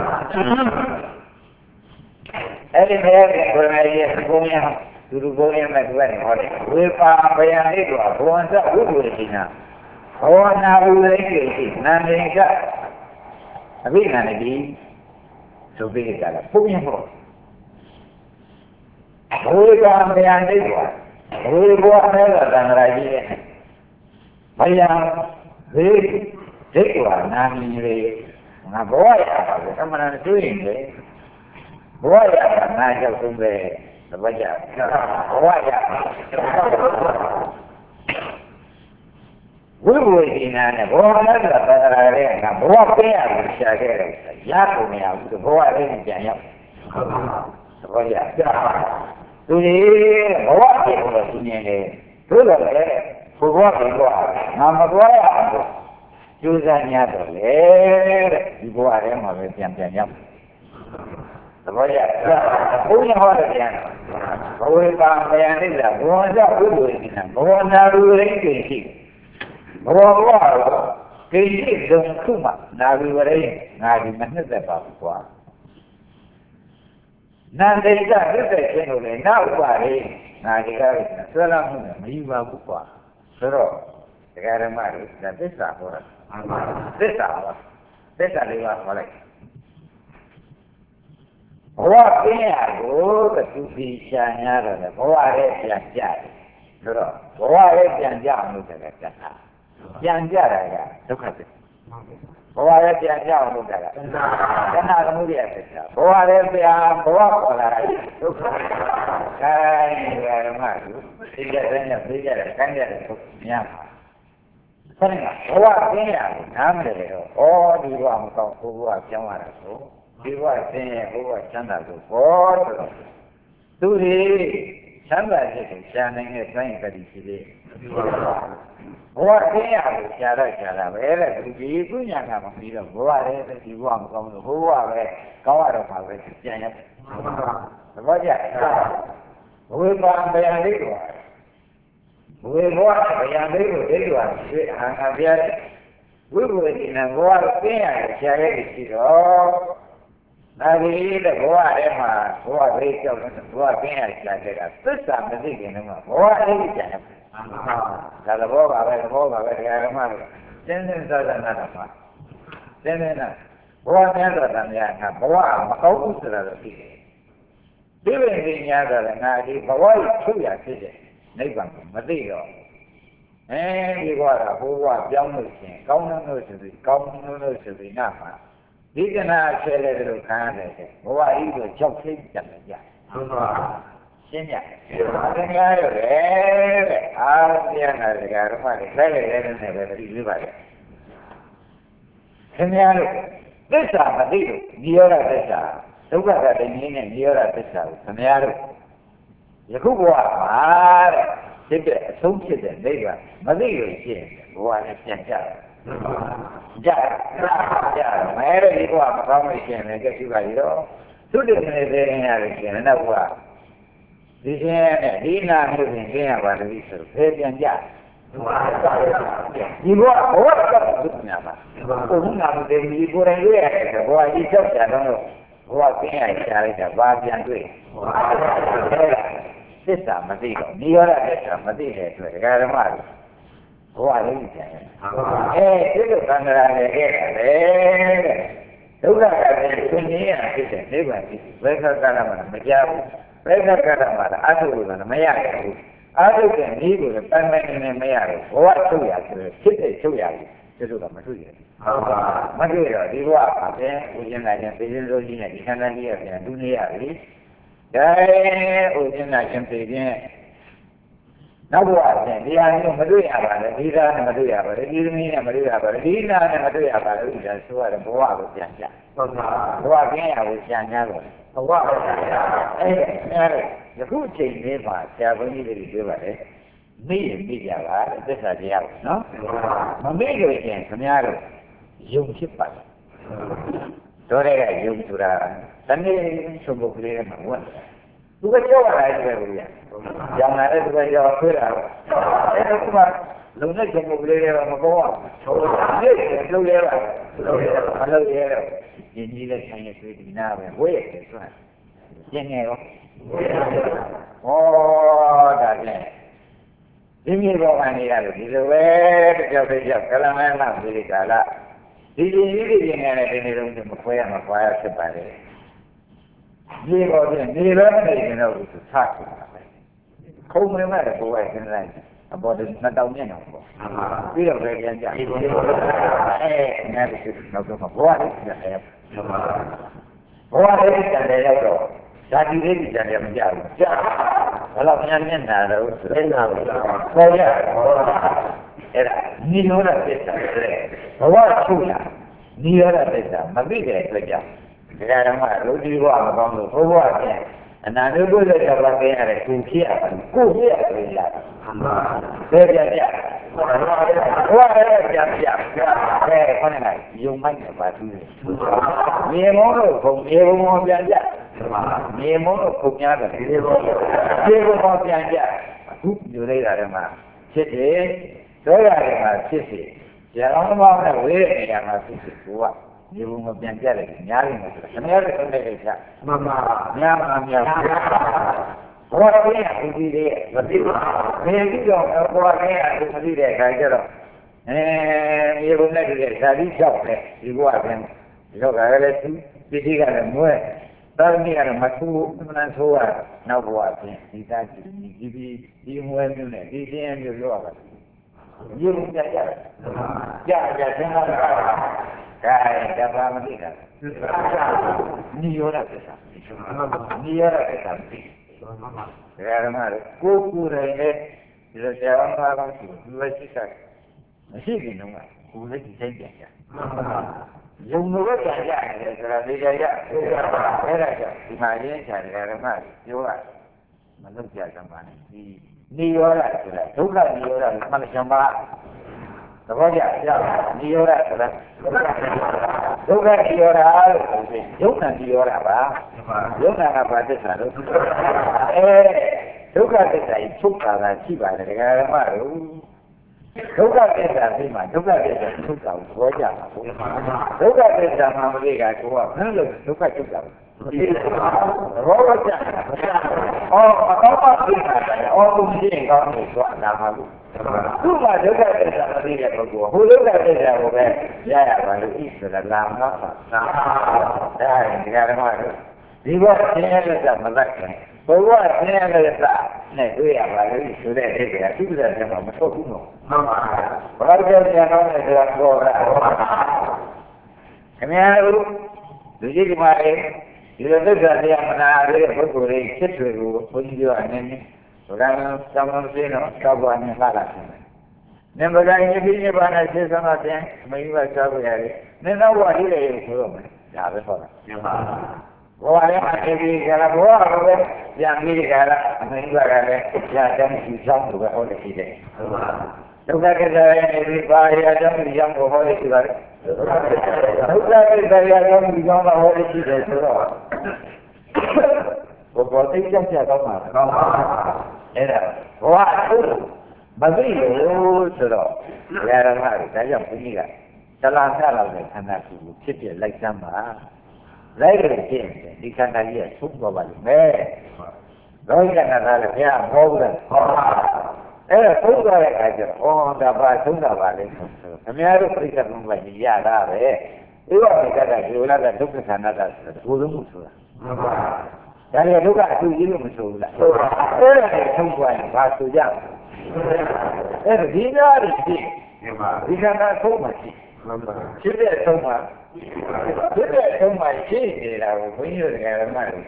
အဲ့ဒီဘုရားရှင်ကိုယ်မကြီးဘုံရသူတို့ဘုံရမဲ့သူကနေဟောတယ်ဝေပါဘယံလေးကဘဝန္တဝိပုရိသနာဘောနာဝိရိကိနန္ဒေကအဘိဓမ္မာတိသုပိကလည်းဘုံရဟောဝေပါဘယံလေးကဝေဘောနဲ့ကသံဃာကြီးရဲ့ဘယံဝေဒိဋ္ဌဝနာမည်လေးငါဘောရပါဘူးအမှန်တည်းတွေ့ရင်လေဘောရတာငါကြောက်ဆုံးပဲသဘောကျဘောရဝိဝေဒီနာနဲ့ဘောနဲ့ကသံဃာရဲ့ငါဘောပေးရလို့ရှာခဲ့တယ်ရကုန်မရဘူးဘောရလေးပြန်ရောက်သဘောကျသူကြီးဘောပြေလို့သူမြင်တယ်တို့လည်းဘုရားကပြောငါမသွားရအောင်ကျိုးစားများတော့လေတဲ့ဒီဘဝထဲမှာပဲပြန်ရောက်သဘောကျဘုရားဟောတယ်ပြန်ဘဝပါပြန်လိမ့်လားဘဝကြောင့်ဘုရားရှင်ဘဝနာလူရင်းကိရှိဘဝကတော့ကိရှိဆုံးခုမှနာလူရင်းငါဒီမနှစ်သက်ပါဘူးကွာ Nandita rite chenule na upari na dikari sala mu mai ba ku kwa soro dikari ma ru da tissa ho tissa le ba ho lai bwa pinya ko da tu fi sha nya da le bwa re pian ja soro bwa re pian ja mu da ka ta pian ja da ga dukha te bwa re pian ja mu da ga kana mu ri ya te bwa re pian bwa ko la dukha kai ya ma ru ti ja da kan ja da nya ma sai ga bwa pinya na mu le o di bwa mu ka ko bwa pian wa da soဒီဘဝဆင်းရဲဘဝချမ်းသာကိုဘောတော့သူတွေချမ်းသာတဲ့ကိုရှာနိုင်တဲ့တိုင်းကတိရှိသေးဘဝဆင်းရဲကိုရှာတော့ပဲတဲ့ဒီကုညာကမှပြီးတော့ဘဝရဲ့ဒီဘဝမကောင်းလို့ဘဝပဲကောင်းရတော့ပါပဲပြန်ရသဘောကျဝိပါဘယံလေးကိုဝိဘောဘယံလေးကိုဒိဋ္ဌိဝါရှိအာပြတဲ့ဝိဘဝဒီနဘဝဆင်းရဲရှာရတဲ့ရှိတော့ဒါကြီးတဲ့ဘဝထဲမှာဘဝလေးကြောက်လို့ဘဝကျင်းရရှာတဲ့ကသစ္စာမသိခင်တော့ဘဝလေးကြံတယ်။ဒါသဘောပါပဲတရားဓမ္မလို့စင်းစားနာတာပါ။စင်းနာဘဝများတော့တည်းကဘဝမကောင်းဘူးဆိုတာတော့သိတယ်။ဒီပင်ပညာဆိုတဲ့ငါဒီဘဝကြီးချုပ်ရဖြစ်တယ်နိဗ္ဗာန်ကိုမသိတော့ဒီဘဝကဘဝပြောင်းလို့ရှင်ကောင်းလို့ဆိုပြီးကောင်းလို့ဆိုပြီးနာမှာဒီကနာဆဲတဲ့လိုခံရတယ်ဘဝကြီးကိုကြောက်သိကြတယ်ကြာဟုတ်ပါရှင်းပြသင်္ကားရတယ်တဲ့အာတရားနာဒကာဓမ္မတွေလဲလဲနဲ့ပဲဒီလိုပါလေသင်္ကားလို့သစ္စာမသိလို့နိရောဓသစ္စာဒုက္ခကတည်းကနဲ့နိရောဓသစ္စာကိုသင်္ကားလို့ယခုဘဝမှာတဲ့ဖြစ်တဲ့အဆုံးဖြစ်တဲ့နိဗ္ဗာန်မသိလို့ရှိရင်ဘဝနဲ့ပြန်ကြတယ်ကြမဲတဲ့ဒီဘဝမကောင်းလို့ရှိရင်လည်းကြည့်ပါရတော့သူတည်နေတဲ့နေရာတွေကျင်တော့ဘုရားဒီရှင်နဲ့ဒီနာမျိုးဖြင့်ကျင်းရပါလိမ့်ဆိုဖယ်ပြန်ကြဒီဘဝကသူ့ညာပါဘုရားကတည်းကဒီကိုယ်တိုင်တွေ့ရတယ်ဘဝကြီးချက်ကြတော့ဘဝကျင်းရရှာလိုက်တာဘာပြန်တွေ့သစ္စာမသိတော့နိရောဓသစ္စာမသိတဲ့အတွက်ဒကာဓမ္မတွေဘဝလေးပြန်တယ်ဒီလိုသံဃာနဲ့ခဲ့တယ်ဒုက္ခကလည်းသင်ကြီးရဖြစ်တဲ့နိဗ္ဗာန်ကြီးဘယ်ခါကမှမကြောက်ဘူးဘယ်ခါကမှအထုလို့လည်းမရဘူးအထုတဲ့ဤကိုလည်းပိုင်ပိုင်နေမရဘူးဘဝချုပ်ရဆိုဖြစ်တဲ့ချုပ်ရတယ်ဒီလိုကမတွေ့ရဘူးမတွေ့တော့ဒီဘဝကပြန်ဦးကျင်လာခြင်းသိခြင်းလို့ကြီးနဲ့ဒီခန္ဓာကြီးရပြန်ဒုနေရပြီဒါဦးကျင်လာခြင်းသိခြင်းနောက်ဘဝပြန်ဒီဟာမျိုးမတွေ့ရပါနဲ့ဒီသားနဲ့မတွေ့ရပါနဲ့ဒီသမီးနဲ့မတွေ့ရပါနဲ့ဒီနာနဲ့မတွေ့ရပါလို့ဒါဆိုရတဲ့ဘဝကိုပြန်ကြဟုတ်ပါဘဝပြန်ရကိုပြန်ကြတော့ဘဝကိုပြန်ရယခုအချိန်လေးမှာဆရာဘုန်းကြီးတွေပြောပါတယ်မိရင်မိကြပါသစ္စာတရားကိုနော်မမိလို့ရှင်ခင်ဗျားတို့ယုံဖြစ်ပါတယ်တို့တဲ့ကယုံဆိုတာတနည်းဆိုဖို့ကလေးမှာဝင်သူကကြောက်ရတယ်ပဲဗျာ။ကြောင်လာတဲ့သူကကြောက်ဆွေးတာ။အဲ့ဒါကလုံနဲ့ကြုံမှုကလေးတွေမကောင်းဘူး။ဒီလုံရဲပါ။မလုံရဲတော့ဒီကြီးလက်ဆိုင်ရဲ့ဆွေးဒီနာပဲဝဲရတယ်ဆိုတာ။ရှင်းနေရော။ဟောဒါဖြင့်ဒီမြေပေါ်ကနေရတယ်ဒီလိုပဲကြောက်ကလမန်းလာပြီးကာလဒီကြီးကြီးနေတယ်ဒီနေ့တော့မခွဲရမှာခွာရဖြစ်ပါလေ။ဒီပေါ်ပြင်နေလည်းနေနေတော့သူထားတာပဲခုံးမင်းမဲ့ဘဝရဲ့စဉ်းစားအပေါ်တူနှစ်တောင်မြင့်တော့ပေါ့ပြီးတော့ပဲပြန်ကြငါတို့နောက်တော့ဘဝလေးပြန်တယ်ဘဝလေးပြန်တယ်ရောက်တော့ဇာတိလေးပြန်တယ်မကြဘူးကြာဘယ်တော့ပြန်မျက်နာတော့စိတ်နာဘူးပေါ်ရအဲ့ဒါနိရောဓသစ္စာလေဘဝချုပ်လာနိရောဓသစ္စာမသိတဲ့အတွက်ကြောင့်ဒါကမှလူကြီးဘဝမကောင်းလို့ဘဝပြန်အနာနုပုဇ္ဇကဘာကင်းရတယ်ကိုဖြစ်ရတယ်ကိုဖြစ်ရတယ်လားဘယ်ပြန်ပြဘဝရဲ့ပြန်ပြဘယ်ခေါင်းနဲ့ယုံမိုက်တယ်ပါသူမြေမုံလို့ခုံမြေဘုံပြန်ပြမြေမုံလို့ခုံများတယ်မြေဘုံပြန်ပြအခုယူလိုက်တာထဲမှာဖြစ်တယ်တော့ရတယ်မှာဖြစ်စီရအောင်မောင်းနဲ့ဝေးနေတာမှာဖြစ်စီဘုရားရေပုံမပြန်ကြတယ်ညားနေတယ်ဆိုတော့ခဏရတဲ့ကိစ္စမှန်ပါညားမှညားဘောရင်းအကြည့်လေးမသိဘူးမင်းကြီးတော့ဘောရင်းအမသိတဲ့အခါကျတော့ရေပုံနဲ့တူတဲ့ဇာတိကြောက်တယ်ဒီဘဝပြန်ဒီတော့ကလည်းသူပိဋိကလည်းမွဲသာမီးကတော့မထူးအမှန်ဆိုးရနောက်ဘဝပြန်ဒီသားကြည့်ဒီမွဲမျိုးနဲ့ဒီတင်းမျိုးပြောရပါရေပုံကြကြတယ်ကြသင်္ခါရကဲတပါမသိတာနိရောဓသစ္စာနိရောဓသစ္စာသိတယ်ဓမ္မကိုကိုယ်တိုင်နဲ့ဒီလိုတရားမှန်ကောင်းရှိဘူးပဲရှိတာမရှိဘူးနော်ကိုယ်လည်းဒီတိုင်းပြန်ကြယုံလို့ပြန်ကြတယ်ဆိုတာဒီကြရအဲ့ဒါကြောင့်ဒီမှာရင်းချတယ်ဓမ္မပြောရမလုပ်ကြစမ်းပါနဲ့ဒီနိရောဓဆိုတာဒုက္ခနိရောဓမှန်တယ်ပါသဘောကျနိရောဓဆိုတာဒုက္ခနိရောဓလို့ဆိုရင်ယုံနာနိရောဓပါယုံနာကဘာသစ္စာလို့ဒုက္ခသစ္စာကြီးချုပ်တာကရှိပါတယ်ဒကာဓမ္မတို့ဒုက္ခသစ္စာပြီးမှဒုက္ခသစ္စာချုပ်တာကိုသဘောကျပါဘူးဒုက္ခသစ္စာမှမသိကကိုကဘယ်လိုဒုက္ခချုပ်တာဘောဝကြအော်အကောင်းပါပြီအော်ဘုရင်ကောင်းလို့ဆိုအနာမှာလို့သူ့မှာဒုက္ခသစ္စာမသိတဲ့ပုဂ္ဂိုလ်ဟိုဒုက္ခသစ္စာကိုပဲရရပါလို့ဤဆိုတာလာမှာပါဒါရင်ဒီကရမတို့ဒီဘဆင်းရဲတဲ့မလိုက်ဘူးဘဝဆင်းရဲတဲ့နဲ့တွေ့ရပါလို့ဆိုတဲ့အိဗေကသူ့တဲ့ထဲမှာမထုတ်ဘူးနော်မှန်ပါဘာကြောင့်ပြန်တော့လဲဆိုတာပြောတာခင်ဗျားတို့လူကြီးဒီမှာဒီလိုသစ္စာတရားမနာရတဲ့ပုဂ္ဂိုလ်တွေဖြစ်တွေကိုဘုန်းကြီးတို့အနေနဲ့ဘုရားသံဃာစင်းတော့သောက်ပါနဲ့လာတာဖြစ်တယ်။နင်ဗဒိုင်းဒီနိဗ္ဗာန်ရှင်းဆုံးပြန်မင်းကစားကြရတယ်။နင်တော့ဝါဒီလေဆိုတော့မယ်။ဒါပဲဟုတ်လား။မှန်ပါဘဝရဲ့အဖြစ်ကြီးကလည်းဘဝကပဲပြန်ပြီးကြလားအမင်းကလည်းကြာတဲ့ဒီဆောင်လို့ပဲဟောတယ်ရှိတယ်။ဟုတ်ပါဒုက္ခကိစ္စရဲ့ဒီပါရတဲ့ဒီကြောင့်ကိုဟောတယ်ရှိပါတယ်။ဒုက္ခကိစ္စရဲ့ဒီကြောင့်ဟောတယ်ရှိတယ်ဆိုတော့ဘောတိတ်ကြကောင်းပါကောင်းပါအဲ့ဒါဘဝမသိလို့ဆိုတော့ဓမ္မတွေဒါကြောင့်ဘုရားကတလားဆလောက်တဲ့ခန္ဓာကိုယ်ဖြစ်ပြလိုက်စမ်းပါလိုက်ရတဲ့ဖြစ်ဒီခန္ဓာကြီးကသုံးသွားပါလိမ့်မယ်လောကနာကလည်းဘုရားဟောဘူးလားဟောအဲ့ဒါသုံးသွားတဲ့အခါကျတော့ဩဒါပါသုံးတာပါလိမ့်ဆိုတော့အများတို့ပြိဿဘုံကကြီးရတာပဲဒီတော့ဒီကတည်းကဒီလိုကဒုက္ခခန္ဓာကဆိုတော့ဘုလုံးမှုဆိုတာမှန်ပါဒါလည်းဒုက္ခအတူကြီးလို့မဆိုဘူးလားအဲ့ဒါလည်းသုံးသွားရင်ဘာဆိုကြအဲ့ဒါဒီများတွေရှိဒီခန္ဓာသုံးမှရှိဖြစ်တဲ့သုံးမှဖြစ်တဲ့သုံးမှရှိနေတာကိုဘုန်းကြီးတို့ဓမ္မတွေက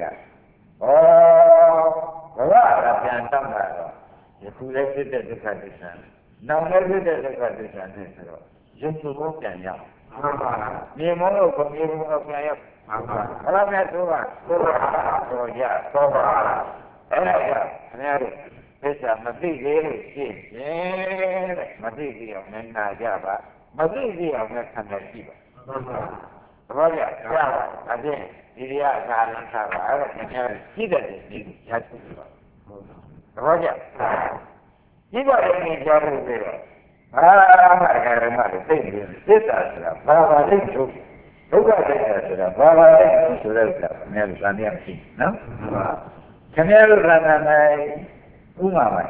ဘဝကပြန်တောင်းတာတော့ယခုလည်းဖြစ်တဲ့ဒုက္ခသစ္စာနောက်လည်းဖြစ်တဲ့ဒုက္ခသစ္စာနဲ့ဆိုတော့ရုပ်စုံပြန်ရအောင်မှန်ပါမြေမောလို့ဘုံမြေမောပြန်ရမှန်ပါဘလားမြတ်ဆိုပါဆိုရသောပါအဲ့ဒါကခင်ဗျားတို့သစ္စာမသိသေးလို့ရှိရင်မသိသေးအောင်နဲ့နာကြပါမသိသေးအောင်နဲ့ခံတယ်ရှိပါမှန်ပါသဘောကျကြပါအပြင်ဒီရအခါနဲ့ခါပါအဲ့ဒါခင်ဗျားကြည့်တဲ့ဒီရရှိပါသဘောကျကြည့်ပါတယ်နေကြလို့ဆိုတော့အာမရကရမတွေသိတယ်သစ္စာဆိုတာဘာပါလိမ့်လို့ဒုက္ခသစ္စာဆိုတာဘာပါလိမ့်ဆိုတဲ့ဆိုတာအများကြီးသံဃာရှိနော်ခင်ဗျားတို့ကဏ္ဍနဲ့ဥမာပါ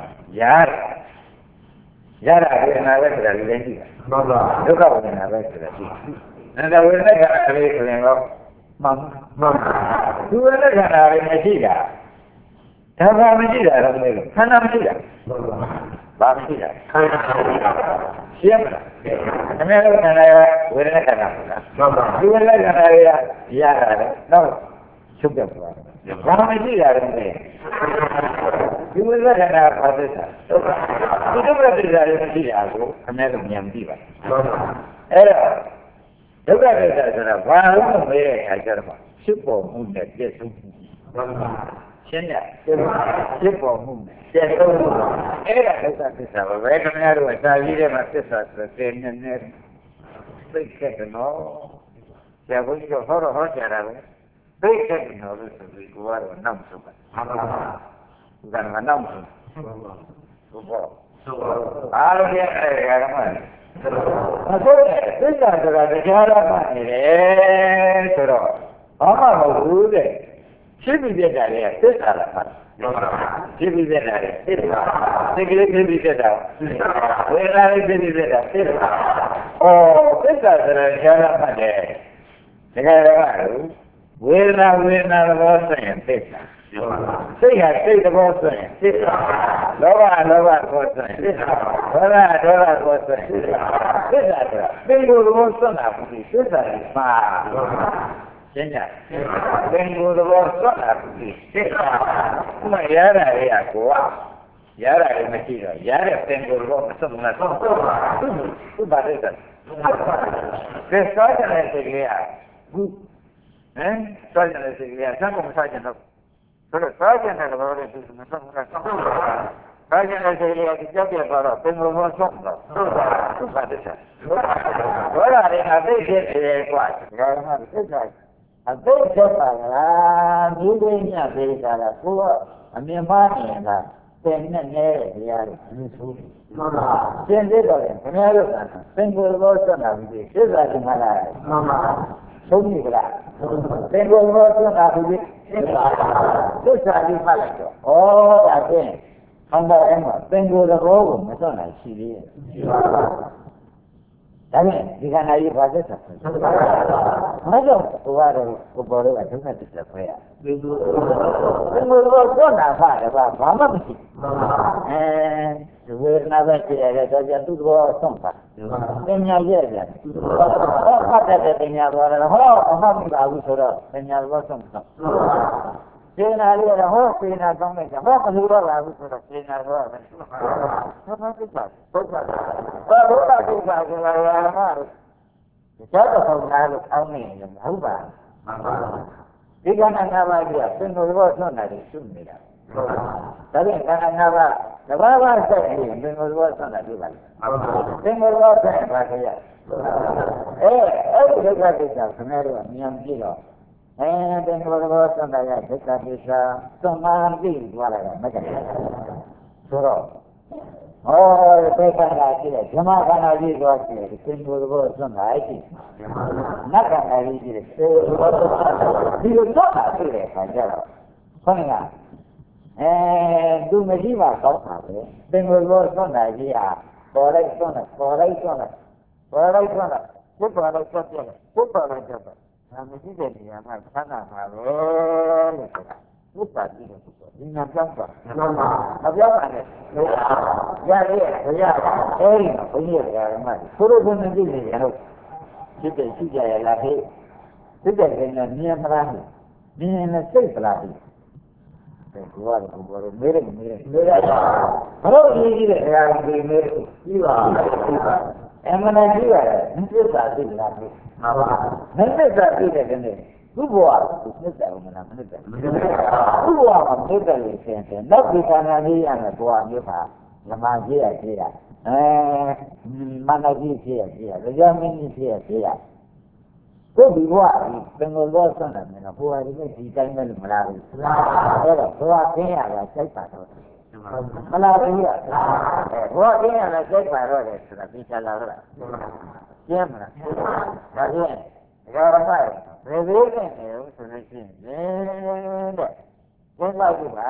ရတာဝေဒနာပဲဆိုတာလည်းရှိတာမှန်ပါဒုက္ခဝေဒနာပဲဆိုတာရှိတယ်ဝေဒနာကလေးဆိုရင်တော့မှန်ပါသူဝေဒနာကလည်းမရှိတာဒါမှမရှိတာတော့လေခန္ဓာမရှိတာဘာမရှိတာခန္ဓာရှင်းမလားအမေတို့ခန္ဓာကဝေဒနာခန္ဓာဟုတ်လားမှန်ပါဒီဝေဒနာခန္ဓာရရတာလေတော့ချုပ်ပြသွားတယ်ဘာမရှိတာတော့လေဒီဝိသနာဘာသစ္စာဒီဒုက္ခသစ္စာရမရှိတာကိုအများကဉာဏ်သိပါအဲ့တော့ဒုက္ခသစ္စာဆိုတာဘာလို့မေးတဲ့အခါကျတော့ဖြစ်ပေါ်မှုနဲ့ပြည့်စုံမှုရှင်းတယ်ဖြစ်ပေါ်မှုနဲ့ပြည့်စုံမှုအဲ့ဒါဒုက္ခသစ္စာပဲဘယ်ခင်ဗျားတို့စာကြီးထဲမှာသစ္စာဆိုတဲ့နည်းနည်းသိခဲ့တယ်နော်ဆရာဘုန်းကြီးကဟောတော့ဟောကြတာပဲသိခဲ့တယ်နော်လို့ဆိုပြီးကိုကတော့နောက်ဆုံးပါဒါကနောက်ဆုံးဟုတ်ပါအားလုံးရဲ့အဲ့ဒါကမှဆိုတဲ့သစ္စာဆိုတာတရားရမှနေတယ်ဆိုတော့ဘာမှမဟုတ်ဘူးတဲ့ဖြစ်ပြီးပြတာလေသစ္စာလားဖြစ်ပြီးပြတာလေသစ္စာသိကလေးဖြစ်ပြီးပြတာဝေဒနာလေးဖြစ်ပြီးပြတာသစ္စာသစ္စာဆိုတာတရားရမှတယ်တကယ်တော့ဝေဒနာသဘောဆိုရင်သစ္စာစိတ်ဟာစိတ်သဘောဆိုရင်သစ္စာလောဘသဘောဆိုရင်သစ္စာဒေါသသဘောဆိုရင်သစ္စာဆိုတာသင်္ကိုယ်သဘောစွန့်တာဘူးသစ္စာကြီးမှာရှင်းကြသင်္ကိုယ်သဘောစွန့်တာဘူးသစ္စာဥမာရတာလေးကကိုယ်ကရတာလည်းမရှိတော့ရတဲ့သင်္ကိုယ်သဘောမစွန့်ဘူးလားသူဘာလဲတဲ့သစ္စာတဲ့စိတ်ကလေးကဘူးစောကျင်တဲ့စိတ်ကလေးကသံဃာမစားကျင်တော့ဆိုတော့စောကျင်တဲ့ဘောလေးသူမဆုံးဘူးလားစောကျင်တဲ့စိတ်ကလေးကကြောက်ပြသွားတော့သင်္ကိုယ်ဘောဆုံးတော့သူဘာလဲတဲ့ဘောလာရင်အသိဖြစ်တယ်ကွာဒါကမှသစ္စာအသိဖြစ်ပါလားဒီလိုညပေးတာလားကိုကအမြင်မှားနေတာသင်နဲ့နေတဲ့တရားတွေအမှုဆိုးသင်သေးတော့ခင်ဗျားတို့ကသင်္ကိုယ်ဘောစွန့်တာပြီးသစ္စာကမှလာတယ်မှန်ပါဆုံးပြီကလားသင်္ကိုယ်ဘောစွန့်တာပြီးသစ္စာကြီးမှလိုက်တော့ဒါဖြင့်ဟောတာအဲ့မှာသင်္ကိုယ်သဘောကိုမစွန့်နိုင်ရှိသေးရဲ့ဒါနဲ့ဒီကနေ့ဘာသစ္စာမတော့ဟိုကတော့ကိုပေါ်တော့ဒုက္ခသစ္စာခွဲရသင်္ကိုယ်ဘောစွန့်တာဖတယ်ဘာမှမရှိဝေဒနာပဲကြည့်ရတယ်တော့ကျသူ့ဘောဆုံးတာပညာရဲ့ဗျာဟောဖတ်တဲ့ပညာဘောလည်းဟောအမှတ်မပါဘူးဆိုတော့ပညာဘောဆုံးတာစေနာလေးကဟောစေနာကောင်းလိုက်တာဟောမလို့တော့ပါဘူးဆိုတော့စေနာတော့ပဲဘာဖြစ်ပါဘုရားဘာလို့တာကိစ္စကလာရမှာကျတော့ဟောနာလို့အောင်းနေတယ်မဟုတ်ပါမှန်ပါဒီကနေ့ငါးပါးကြီးကသင်္ကိုယ်ဘောဆွတ်နေတယ်ရှုနေတာဒါဖြင့်ခန္ဓာငါးပါးတဘာဝဆက်ပြီးသင်္ကိုယ်ဘောဆွတ်တာပြပါလိမ့်သင်္ကိုယ်ဘောဆက်ပါခရအဲ့ဒီဒုက္ခကိစ္စခင်ဗျားတို့ကဉာဏ်ကြည့်တော့သင်္ကိုယ်ဘောဆွတ်တာရဒုက္ခကိစ္စသုံးမှန်ပြီးသွားလာတာမကလည်းဆိုတော့ဒီခန္ဓာကြီးတဲ့ဓမ္မခန္ဓာကြီးသွားရှိတယ်သင်္ကိုယ်ဘောဆွတ်တာအဲ့ဒီနတ်ခန္ဓာကြီးတဲ့ဒီလိုတော့တာဖြစ်တဲ့ခါကျတော့ခေါင်းကသူမရှိမှကောင်းတာပဲသင်္ကိုယ်ဘောဆွတ်တာကြီးဟာပေါ်လိုက်ဆွတ်တာဘုရားလိုက်ဆွတ်ပြတယ်ဘုရားလိုက်ဆွတ်တယ်ဒါမရှိတဲ့နေရာမှာသတ်တာပါပဲလို့ဆိုတာဘုရားကြည့်တယ်ဒီနာပြောင်းပါမှန်ပါမပြောင်းပါနဲ့ရရအဲ့ဒီဘုရားကဓမ္မဆိုလို့ဘုန်းကြီးတွေရတော့ဖြစ်တယ်ရှိကြရလားဟဲ့ဖြစ်တယ်ကလည်းမြင်မလားမြင်နဲ့စိတ်ပလားဒီကတော့မေးတယ်ဘာလို့ဒီကြီးတဲ့တရားကိုမေးတယ်ပြီးပါအမှန်တည်းပါမသစ္စာသိလားမှန်ပါမသစ္စာသိတဲ့ကနေ့သူ့ဘဝကိုသစ္စာမလားမသစ္စာသူ့ဘဝမှာသစ္စာလေးဆင်းတယ်နောက်ဒီခန္ဓာလေးရမယ်ဘဝမျိုးပါဓမ္မကြီးရမနကြီးဖြစ်ရကြာမင်းကြီးဖြစ်ရကိုဒီဘဝသင်္ကိုယ်ဘောဆွမ်းတယ်နော်ဘဝဒီနေ့ဒီတိုင်းပဲမလားဘူးအဲ့တော့ဘဝခင်းရတာစိတ်ပါတော့မလားဘူးဘဝခင်းရတာစိတ်ပါတော့တယ်ဆိုတာသိချလာတော့ကျင်းမလားဒါဖြင့်ဒါရမိုက်ရေဘေးနဲ့နေလို့ဆိုလို့ရှိရင်တဲ့ဘုရားကပါ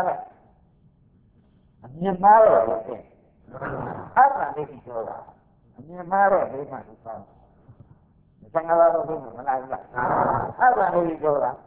တဲ့အမြင်မှားတော့အဲ့ဒါလေးကြီးပြောတာအမြင်မှားတော့ဒီမှာသူကောင်းသံဃာတော်ဘုရားမလာဘူးလားအဲ့ဒါလေးပြောတာ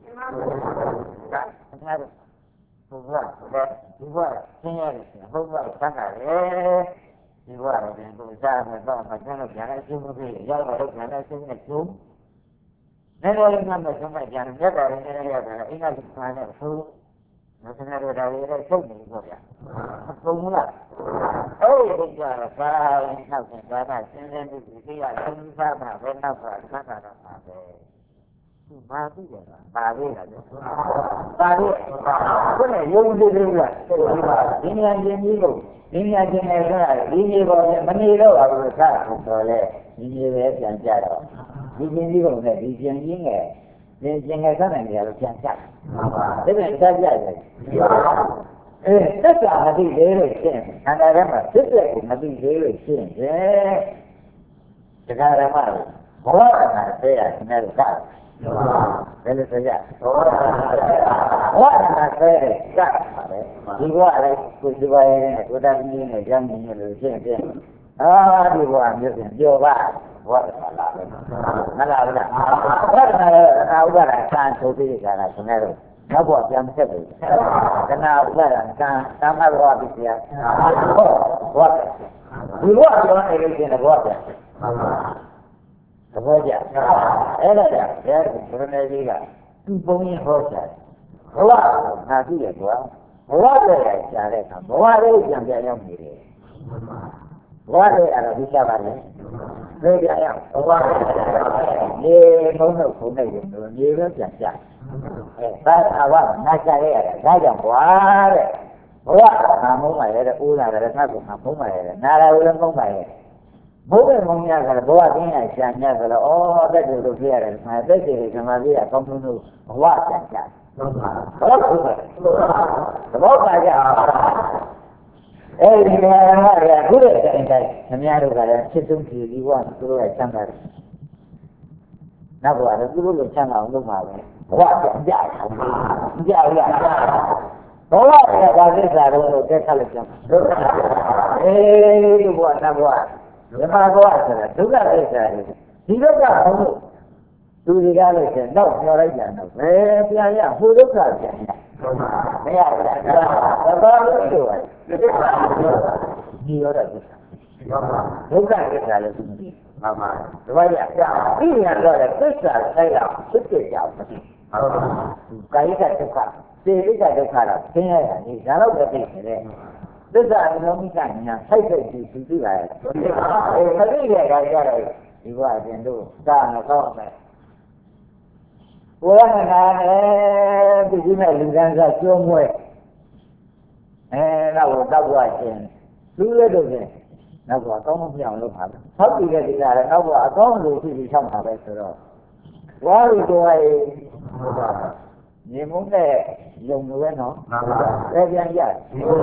ငါတို့ဘုရားဒီဘဝဆင်းရဲတယ်ဘုရားဆန်းတာလေဒီဘဝတော့ဒီလိုစားမယ်တော့မကျန်တော့ပြန်အချင်းမဖြစ်ရောက်တော့ပြန်အချင်းနဲ့ကျုံနည်းနည်းလေးမှမဆုံးမပြန်မြတ်တာလည်းနည်းနည်းရတယ်အင်္ဂါလိခါနဲ့ဆိုမစနေတော့ဒါလေးလည်းချုပ်နေပေါ့ဗျာသုံးလားအဲ့ဒီကြတော့ဘာနောက်ပြန်သွားတာစဉ်းစားပြီးဒီကသုံးစားမှာဘယ်နောက်ကသတ်တာတော့ပါပဲသူဘာသိကြတာပါလေလားပါလေခုနရုံးသေးသေးလားဒီနေရာချင်းကြီးကိုဒီနေရာချင်းနဲ့ဆိုတာဒီနေပေါ်မနေတော့ဘူးလို့သာဆိုလေဒီနေပဲပြန်ကြတော့ဒီချင်းကြီးကိုလည်းဒီချင်းကြီးနဲ့ဒီချင်းငယ်ဆက်နိုင်ကြတော့ပြန်ချတယ်ဒါပြန်ချကြတယ် tất cả là đi thế rồi xem anh ta rất là thích là cũng là đi thế rồi xem thế cái ra mà quá là thế là nghe được cả thế là thế à quá là thế cả đi qua đây đi qua đây tôi đang đi này đang đi rồi xem đi qua như thế chưa ba quá là nó là quá là áo ra sang số đi cả là nghe rồi nó bỏ tiền hết rồi cái nào cũng là ta mà bỏ đi tiền bỏ đi bỏ cho này cái tiền là bỏ tiền bỏ tiền ấy là cái này gì cả tu bông như hồ sơ bỏ là gì vậy bỏ rồi trả lại không bỏ rồi chẳng phải nhau gì đấy bỏ rồi là đi ra bán đấy đây là em bỏ đi không được không này được nhiều lắm chẳng ta awak nak cari ada, saya buat ada, buat kamu macam ular ada, kamu macam nara ular kamu macam, bukan mungkin kalau buat ini aja, kalau oh ada dulu dia ada, ada jadi sama dia kamu nu buat saja, buat saja. Ini ada guru yang kami ada kalau sistem diwan guru yang sangat, nak buat guru yang sangat untuk mahu. Quá chẳng dài không dài đó là ba cái giả rồi cái khai lực buồn là buồn nhưng mà buồn là đúng là cái giả thì đó là không được tôi đi raเลยđâu nhau đấy là đâu bây giờ phụ đức là gì bây giờ là ba cái rồi nhiều rồi đúng là cái giả là gì mà bây giờ cái nhà rồi là tất cả đây là tất cả cái thực phẩm, cái thực phẩm là cái này thì giá lâu cái gì đấy, bây giờ nó mới cảnh nhà xây dựng thì thứ này, cái này cái thì qua tiền đâu, ta nó có này, qua này cái này liên quan ra chưa mua, nào đâu qua tiền, cứ lấy được gì, nào qua có một dạng lúc học, hết thì cái gì là nào qua có một thì xong học rồi. Quá đi tôi nhiều muốn để dùng người nó để gian dạy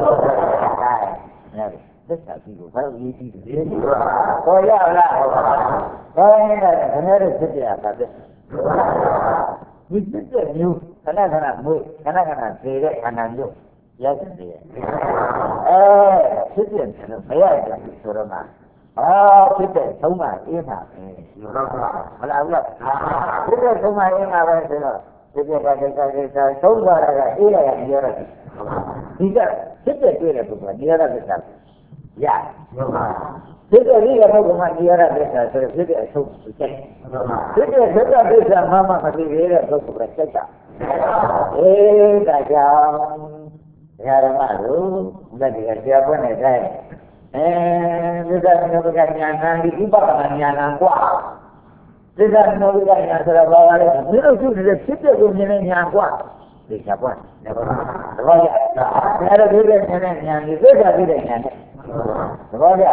tất cả thì cũng phải đi đi coi là coi là cái này được chưa cả đấy mình rất nhiều cái này mười cái này gì đấy anh ăn nhiều giá trị gì xuất hiện mấy ai được rồi mà cái để sống mà yên hả mà là không được cái để sống mà yên mà vậy rồi cái sống mà là yên là nhiều rồi thì cái để kia là cũng là nhiều là được sao dạ cái để đi là cũng là nhiều là được sao rồi cái để sống cái để sống là được sao mà cái gì là cũng là cái sao đại gia nhà làm ăn luôn là đi cái apa này đây bisa menurunkan nyana di kubah nyana kuat. Bisa menurunkan nyana serba lain. Itu sudah kita punya nyana kuat. Bisa pun. Kalau ya, ada juga nyana itu ada juga nyana. Kalau ya,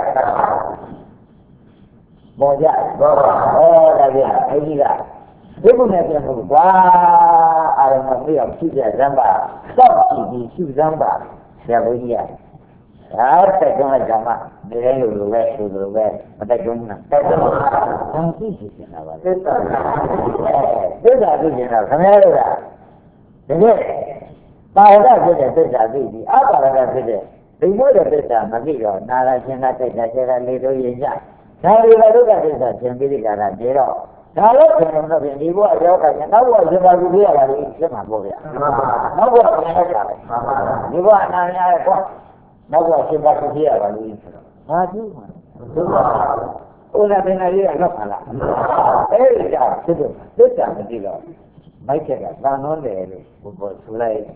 moja, oh dah dia, ini lah. Dia punya yang kuat. Ada masih yang sudah zambar, tapi sudah zambar. Siapa dia? Hãy cho nó chậm à, đi đến lùi về, mà ta chung nè, không cái gì nào vậy, tất cả cái gì nào không nghe được à, thế nhé, bao nhiêu cái gì tất cả cái gì, áp vào cái gì, thì mỗi cái tất cả mà cái rồi, na là chuyện là tất cả chuyện là lý do gì vậy, sao đi vào tất cả tất cả chuyện cái gì cả là thế đó, sao lúc thì nó bị đi qua chỗ cái nó qua chỗ nào cũng biết là đi cái mà vô vậy, nó qua cái này là, đi qua nào nhà qua nó qua trên ba cái kia là đi chứ mà đúng rồi ôi là bên này nó phải là ê chả chứ được tất cả cái gì rồi mấy cái là ba nó để một bộ số này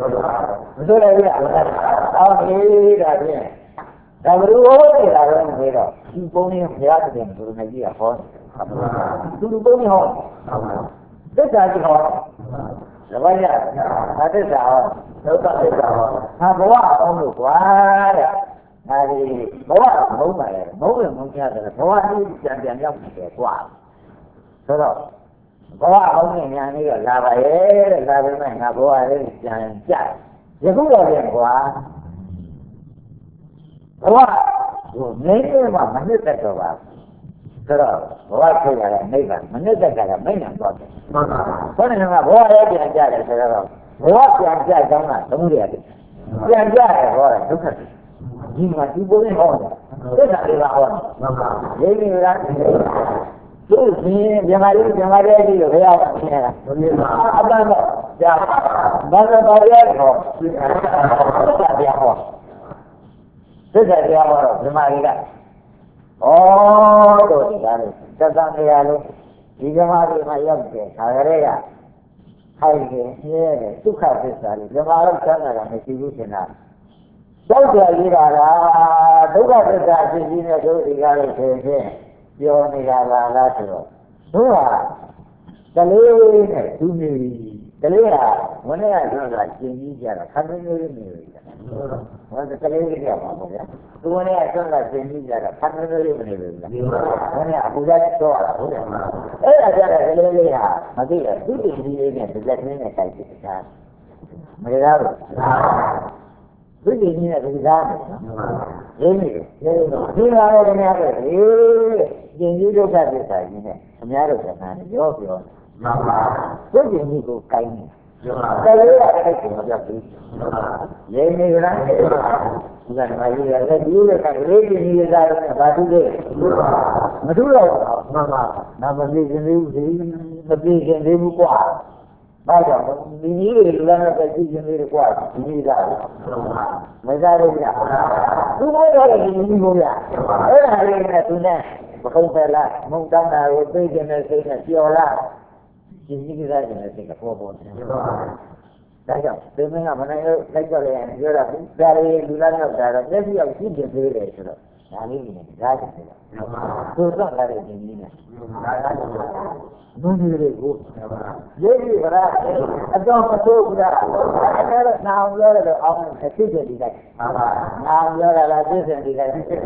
đi là gì là đúng thì là cái này rồi bố này không ra thì cái này gì à con bố này không tất cả chỉ họ là bây giờ là tất cả đâu có tất cả bố không được quá đấy thì bố là không nghe được bố đi chẳng trong để quả thế rồi bố không nghe nhà này là vậy là bên này là bố ấy chạy cũng là việc của mấy cái mà nhất là cơ bản rồi bố tôi là mấy bạn mà nhất là mấy năm rồi có nên là bố ấy thì anh cha là sao rồi bố thì anh cha trong là đúng rồi thì anh cha là rồi đúng rồi nhưng mà chỉ bố ấy thôi thế là đi vào vậy thì là cứ thì nhà đây đi rồi à apa mà ya bao giờ rồi là đi học thế là đi học rồi mà đi ra rồi thì ra rồi ra đi luôn đi ra mà nhập cái cái ra hay cái tu khá thế sao đi ra rồi là mình chỉ biết là đâu có gì ra đâu có cái gì này đâu đi ra rồi thế vô này là rồi đúng là cái lý này tu gì cái lý là muốn là chuyện gì vậy là không có lý gì muốn cái lý gì vậy mà tu muốn là chuyện gì vậy là không có lý gì muốn là bây giờ cho là cái lý là mà cái tu gì này thì là cái này cái gì cả mới ra rồi cái gì này thì raนี่มาเลยเนี่ยยิงยูโรกันได้ใช่ไหมအများတို့ကပြောသူ့ရင်ကြီးကိုကိုင်းတယ်တယ်လေးရတယ်ကိုပြောပြီးရင်းနေကြလားဒီကနေ့မကြီးရတယ်ဒီလိုကလေးကြီးကြီးသားတယ်ဘာသူလဲမသူတော့နာမသိခြင်းသေးဘူးဒီမသိခြင်းသေးဘူးကွာဘာကြောင့်ဒီကြီးတွေလည်းပဲသိခြင်းသေးတယ်ကွာဒီကြီးသားမစားရဘူးသူ့ဘက်ကတော့ဒီကြီးကိုရအဲ့ဒါလေးနဲ့သူနဲ့မဟုတ်ပဲလားမုံတောင်းတာကိုသိခြင်းနဲ့စိတ်နဲ့ပြောလားဒီကြီးကစားခြင်းနဲ့စိတ်ကပေါ်ပေါ်တယ်ဒါကြောင့်ဒီမင်းကမနိုင်လိုက်ကြတယ်ပြောတာဒါလေးလူလာတော့ဒါတော့လက်ပြအောင်ရှိခြင်းသေးတယ်ဆိုတော့ဒါလေးနဲ့ကြားကြတယ်သူတော့လာတဲ့ဒီကြီးနဲ့ဘုန်းကြီးတွေကိုရေးပြီးဗလားအတော့မဆိုးဘူးလားအဲ့ဒါနာအောင်ပြောတယ်အောင်အဖြစ်ဖြစ်ဒီလိုက်နာအောင်ပြောတာလားသိစင်ဒီလိုက်ဒါက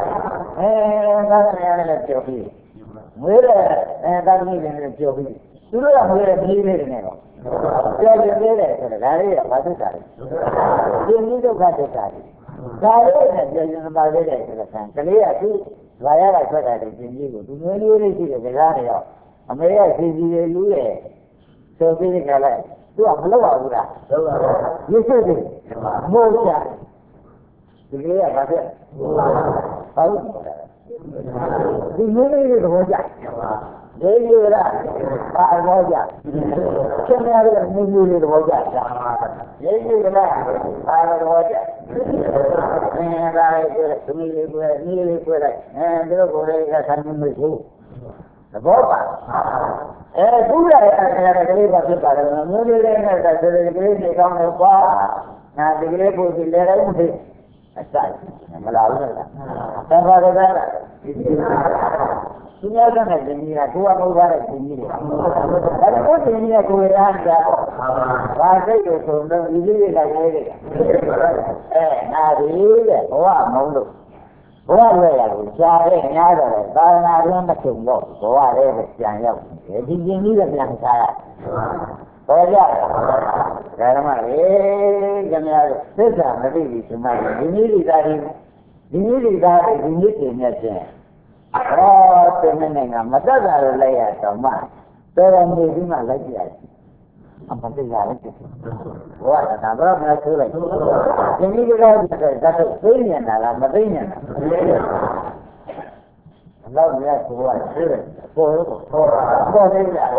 လည်းပြောပြီးငွေတဲ့တာသမီးတွေလည်းပြောပြီးသူတို့ကငွေတဲ့ပြည်လေးတွေနဲ့တော့ပြောပြသေးတယ်ဆိုတော့ဒါလေးကဘာသစ္စာလဲဒီနည်းဒုက္ခသစ္စာတွေဒါလေးနဲ့ပြောရင်ပါသေးတယ်ဆိုတော့ကလေးကသူလာရတာထွက်တာဒီပြည်ကြီးကိုသူမျိုးလေးလေးရှိတယ်ကြကားတွေတော့အမေကစီစီလေးလူးတယ်ဆိုပြီးကြလိုက်သူကမလုပ်ပါဘူးလားလုပ်ပါဘူးရစ်စစ်တယ်မို့ကြဒီလေးကဘာဖြစ်ဟုတ်ဒီမျိုးလေးတွေတော့ကြဒီလိုလားပါတော့ကြကျန်တဲ့မျိုးလေးတွေတော့ကြဒီလိုလားပါတော့ကြဒါလေးသူလေးကိုနီးလေးကိုလိုက်ဒီလိုကိုလေးကဆန်းနေလို့သဘောပါသူ့ရဲ့အဲ့ဒါကလေးပါဖြစ်ပါတယ်မျိုးလေးနဲ့ဒါကလေးတွေကောင်းတယ်ကွာငါဒီကလေးကိုဒီလဲလိုက်မှုအဆိုင်မလာဘူးလားသဘောတည်းလားသူများကလည်းဒီနေ့ကကိုယ်ကမဟုတ်ပါတဲ့ဒီနေ့တွေအဲ့ဒါကိုဒီနေ့ကကိုယ်ရမ်းကြဘာစိတ်ကိုဆိုတော့ဒီလိုလေးလိုက်လေးနာဒီတဲ့ဘဝမုန်းလို့ဘဝလွယ်ရကိုရှားတဲ့ညားတယ်သာသနာ့ရင်းမချုံတော့ဘဝလေးပဲပြန်ရောက်တယ်ဒီကျင်းကြီးကပြန်စားရပေါ်ကြတယ်ဓမ္မလေးကြများသစ္စာမသိဘူးဆိုမှဒီနည်းဒီသားတွေဒီနည်းဒီသားတွေဒီနည်းတင်နေခြင်းတင်နေတာမတတ်တာလို့လိုက်ရတော့မှတော်တော်နေပြီးမှလိုက်ကြရတယ်အမှန်တရားလည်းဘောကဒါတော့မဆိုးလိုက်ဒီနည်းဒီသားတွေတော့သိနေတာလားမသိနေတာတော့မြတ်ကိုကသိတယ်ပေါ်ပေါ်နေကြ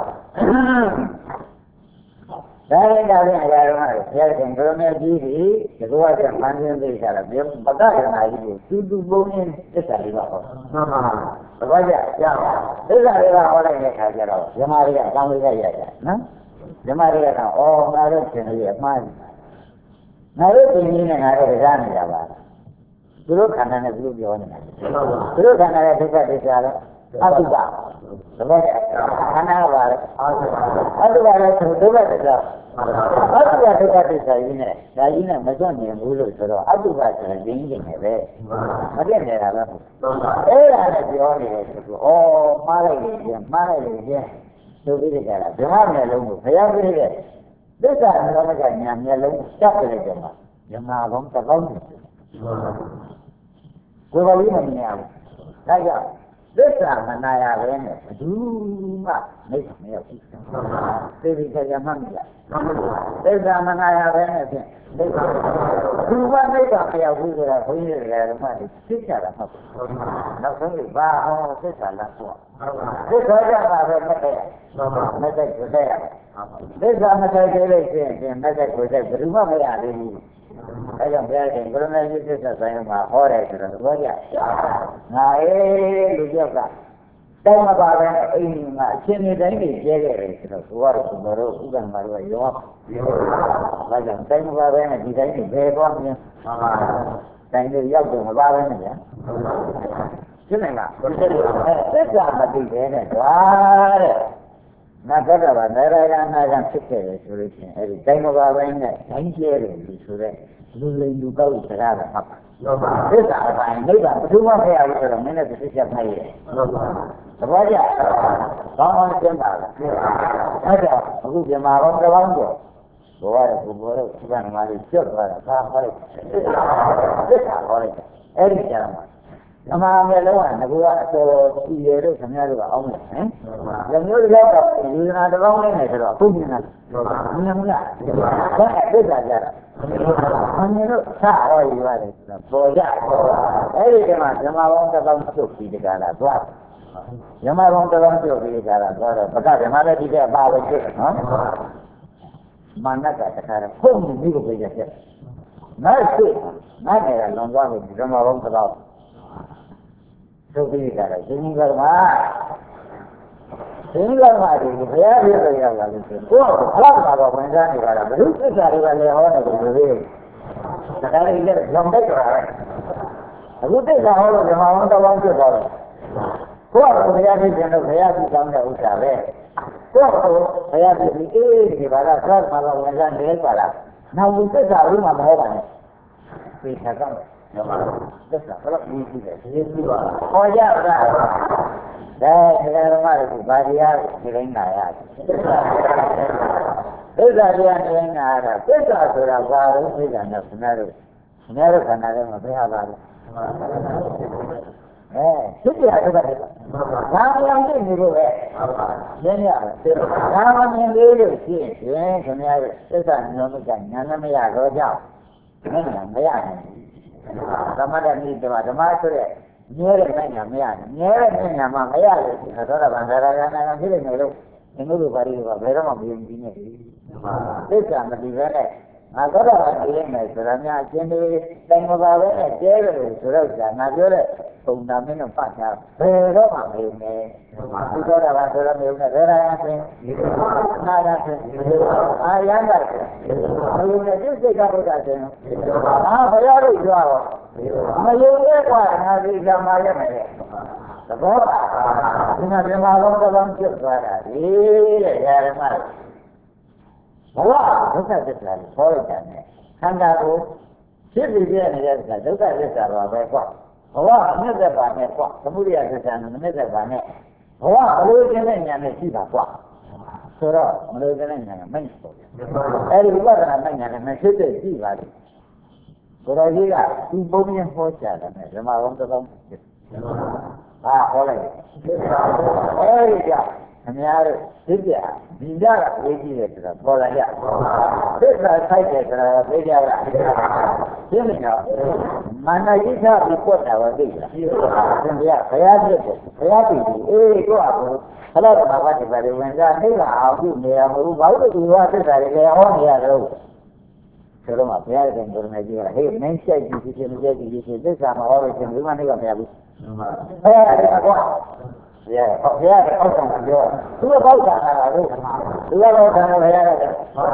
ဒါလည်းဒါလည်းအရာတော်ကဆရာရှင်ဘုရားကြီးကြီးဒီကောကဖန်ဆင်းသိကြတာဘယ်ပကရဏကြီးကိုသူပုံရင်းသစ္စာလေးပါဟောမှန်ပါသဘောကျသစ္စာလေးကဟောလိုက်တဲ့ခါကျတော့ဓမ္မတွေကကောင်းလေးရရနော်ဓမ္မတွေကငါတို့သင်ရအမှားငါတို့သင်ရင်းနဲ့ငါတို့ကြားနေတာပါသူတို့ခန္ဓာနဲ့သူတို့ပြောနေတာသူတို့ခန္ဓာရဲ့ဒုက္ခသစ္စာလဲအတုပသဘောကျခန္ဓာပါလေအတုပလည်းဒုက္ခသစ္စာအတုပဒုက္ခသစ္စာကြီးနဲ့ဒါကြီးနဲ့မစွန့်မြင်ဘူးလို့ဆိုတော့အတုပဆိုရင်ရင်းနေတယ်ပဲမပြည့်နေတာပဲအဲ့ဒါနဲ့ပြောနေတယ်ဆိုတော့မှားလိုက်လို့ဆိုပြီးကြတာဓမ္မနယ်လုံးကိုဘုရားပြည့်တဲ့ This is another guy, I'm yellow, separate them. Yamalong, the long. We were even now. This time, and I have any. Do not make me a system. This is a Yamanga. This time, and I have anything. Do not make up here with a wheel money. Sit at a house. Not only Baho, this are not one. This is a method to there. This is a method to there. The room of the I don't care if you're going to use this as I am a horror. Now, look at that. Time about in Chimney, Jerry, what tomorrow, even my way off. Like I'm saying about them, and he's very wrong. Thank you, young about him. Cinema. That's not the big end. Not better than that, I am sick solution. Every time of our rain, thank you, so that you go to that. This is my neighbor, 2 months after a minute to sit up my ear. The body, someone came out. I look at my own Rongo. Go out of the world, when I was just like a this is horrible. Every gentleman. Among the one who are so years and never only. The new letter is not the wrong name at all. This is that. And you know, how you are it. For that, every time I want to come to see the Gala. You might want to come to see the Gala, but the mother did about it. Manaka, the kind of home you will get it. Not good. Not a long one with the drummer on the law. So we got a single man. Single man is very, very young. Oh, a lot of when I got a blue fish, I got the way. The guy is a young baker. A good day, all of them are on the long to What we have is a very young Usabe. What I have to be easy, but I thought my own was on now we say that room on the heaven. We have done it. This is a lot easier. Oh, yeah, that's a body out, getting my ass. This is the young Arab. This is a lot of Never can I remember. City has a I'm going to do it. Then, I'm going to do it. Yes, and there's another thing. None may I go down. Some other need to the market. Near a man, near a man, among my others. I thought about that. I'm feeling a little. Nobody was very much engineer. This time, the very. I got a game, but I'm not going to think about it. There is a not good. So, nothing of fun. Very well, you got a million. There I am. I am like it. You take up with that. I will go. The boy, you know, you're not on the long trip. Really, Allah, look at this one, for it. Kangaroo, simply being a look at this one. Allah, another one, somebody has another one. Allah, looking and a sheep of what? So, looking and a minstrel. Every one of them and a ship is sea like it. But I hear 2 billion for children, and my own long trip. Hold it. There you go. And the other, India, India, this is a title, you know, Managita report our data. A lot of my wife, when they are who may have moved out of the water, they are on the other road. So, my parents and Nigeria, hey, men said you should this, I'm always in the money of them. Yeah, who about that? Who about that?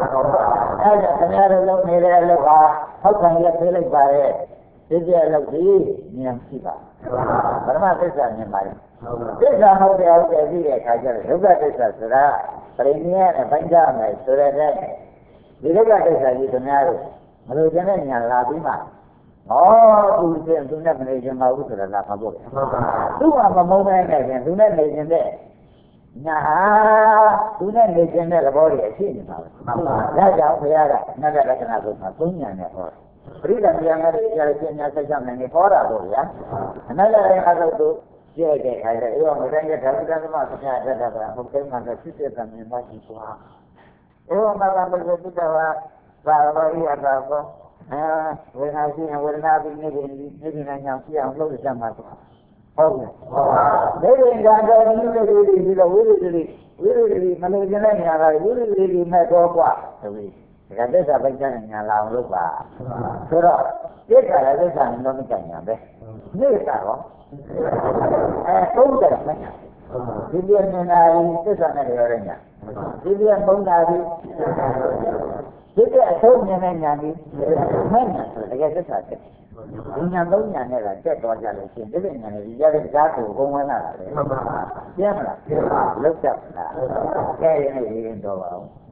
How can you feel it by it? Is there a Niam Siva? But I'm not this on my. This is how they are every day. I just look at this as a premier and find down so that we look at this as you can narrow. Malujan and Labima. Oh, who says to never nation out to the Lapabo? 2 of a moment and do not nation there. Nah, tu nak legend ni lah boleh sih ni malah. Dah jauh biara, nak ada kena tu, punya ni orang. Beri dah yang ada legend yang sejam ni orang tu ya. Nak ada yang ada tu, dia ada. Ia orang yang dah dah masuknya ada. Mungkin mana sih kami masih tua. Ia malah begitu dah. Bawa ia apa? Warna ni nanya siapa lu sama tu. Okay. Maybe ganda ni really mana jenis ni ada really macam apa? Tapi ganda sampai jangan ngalau lupa. Surah, dia kalau dia jangan nak macamnya be. Ni tahu? Tahu tak macam? Dia ni nak itu sana dia orangnya. Dia pun dari. Dia tahu ni ni. Mana? Dia tu Dunia dunia ni lah, cek dua jalan sini, jadi ni jadi jatuh, kumpulan lah. Siapa lah? Lepas lah, kayak ini dua.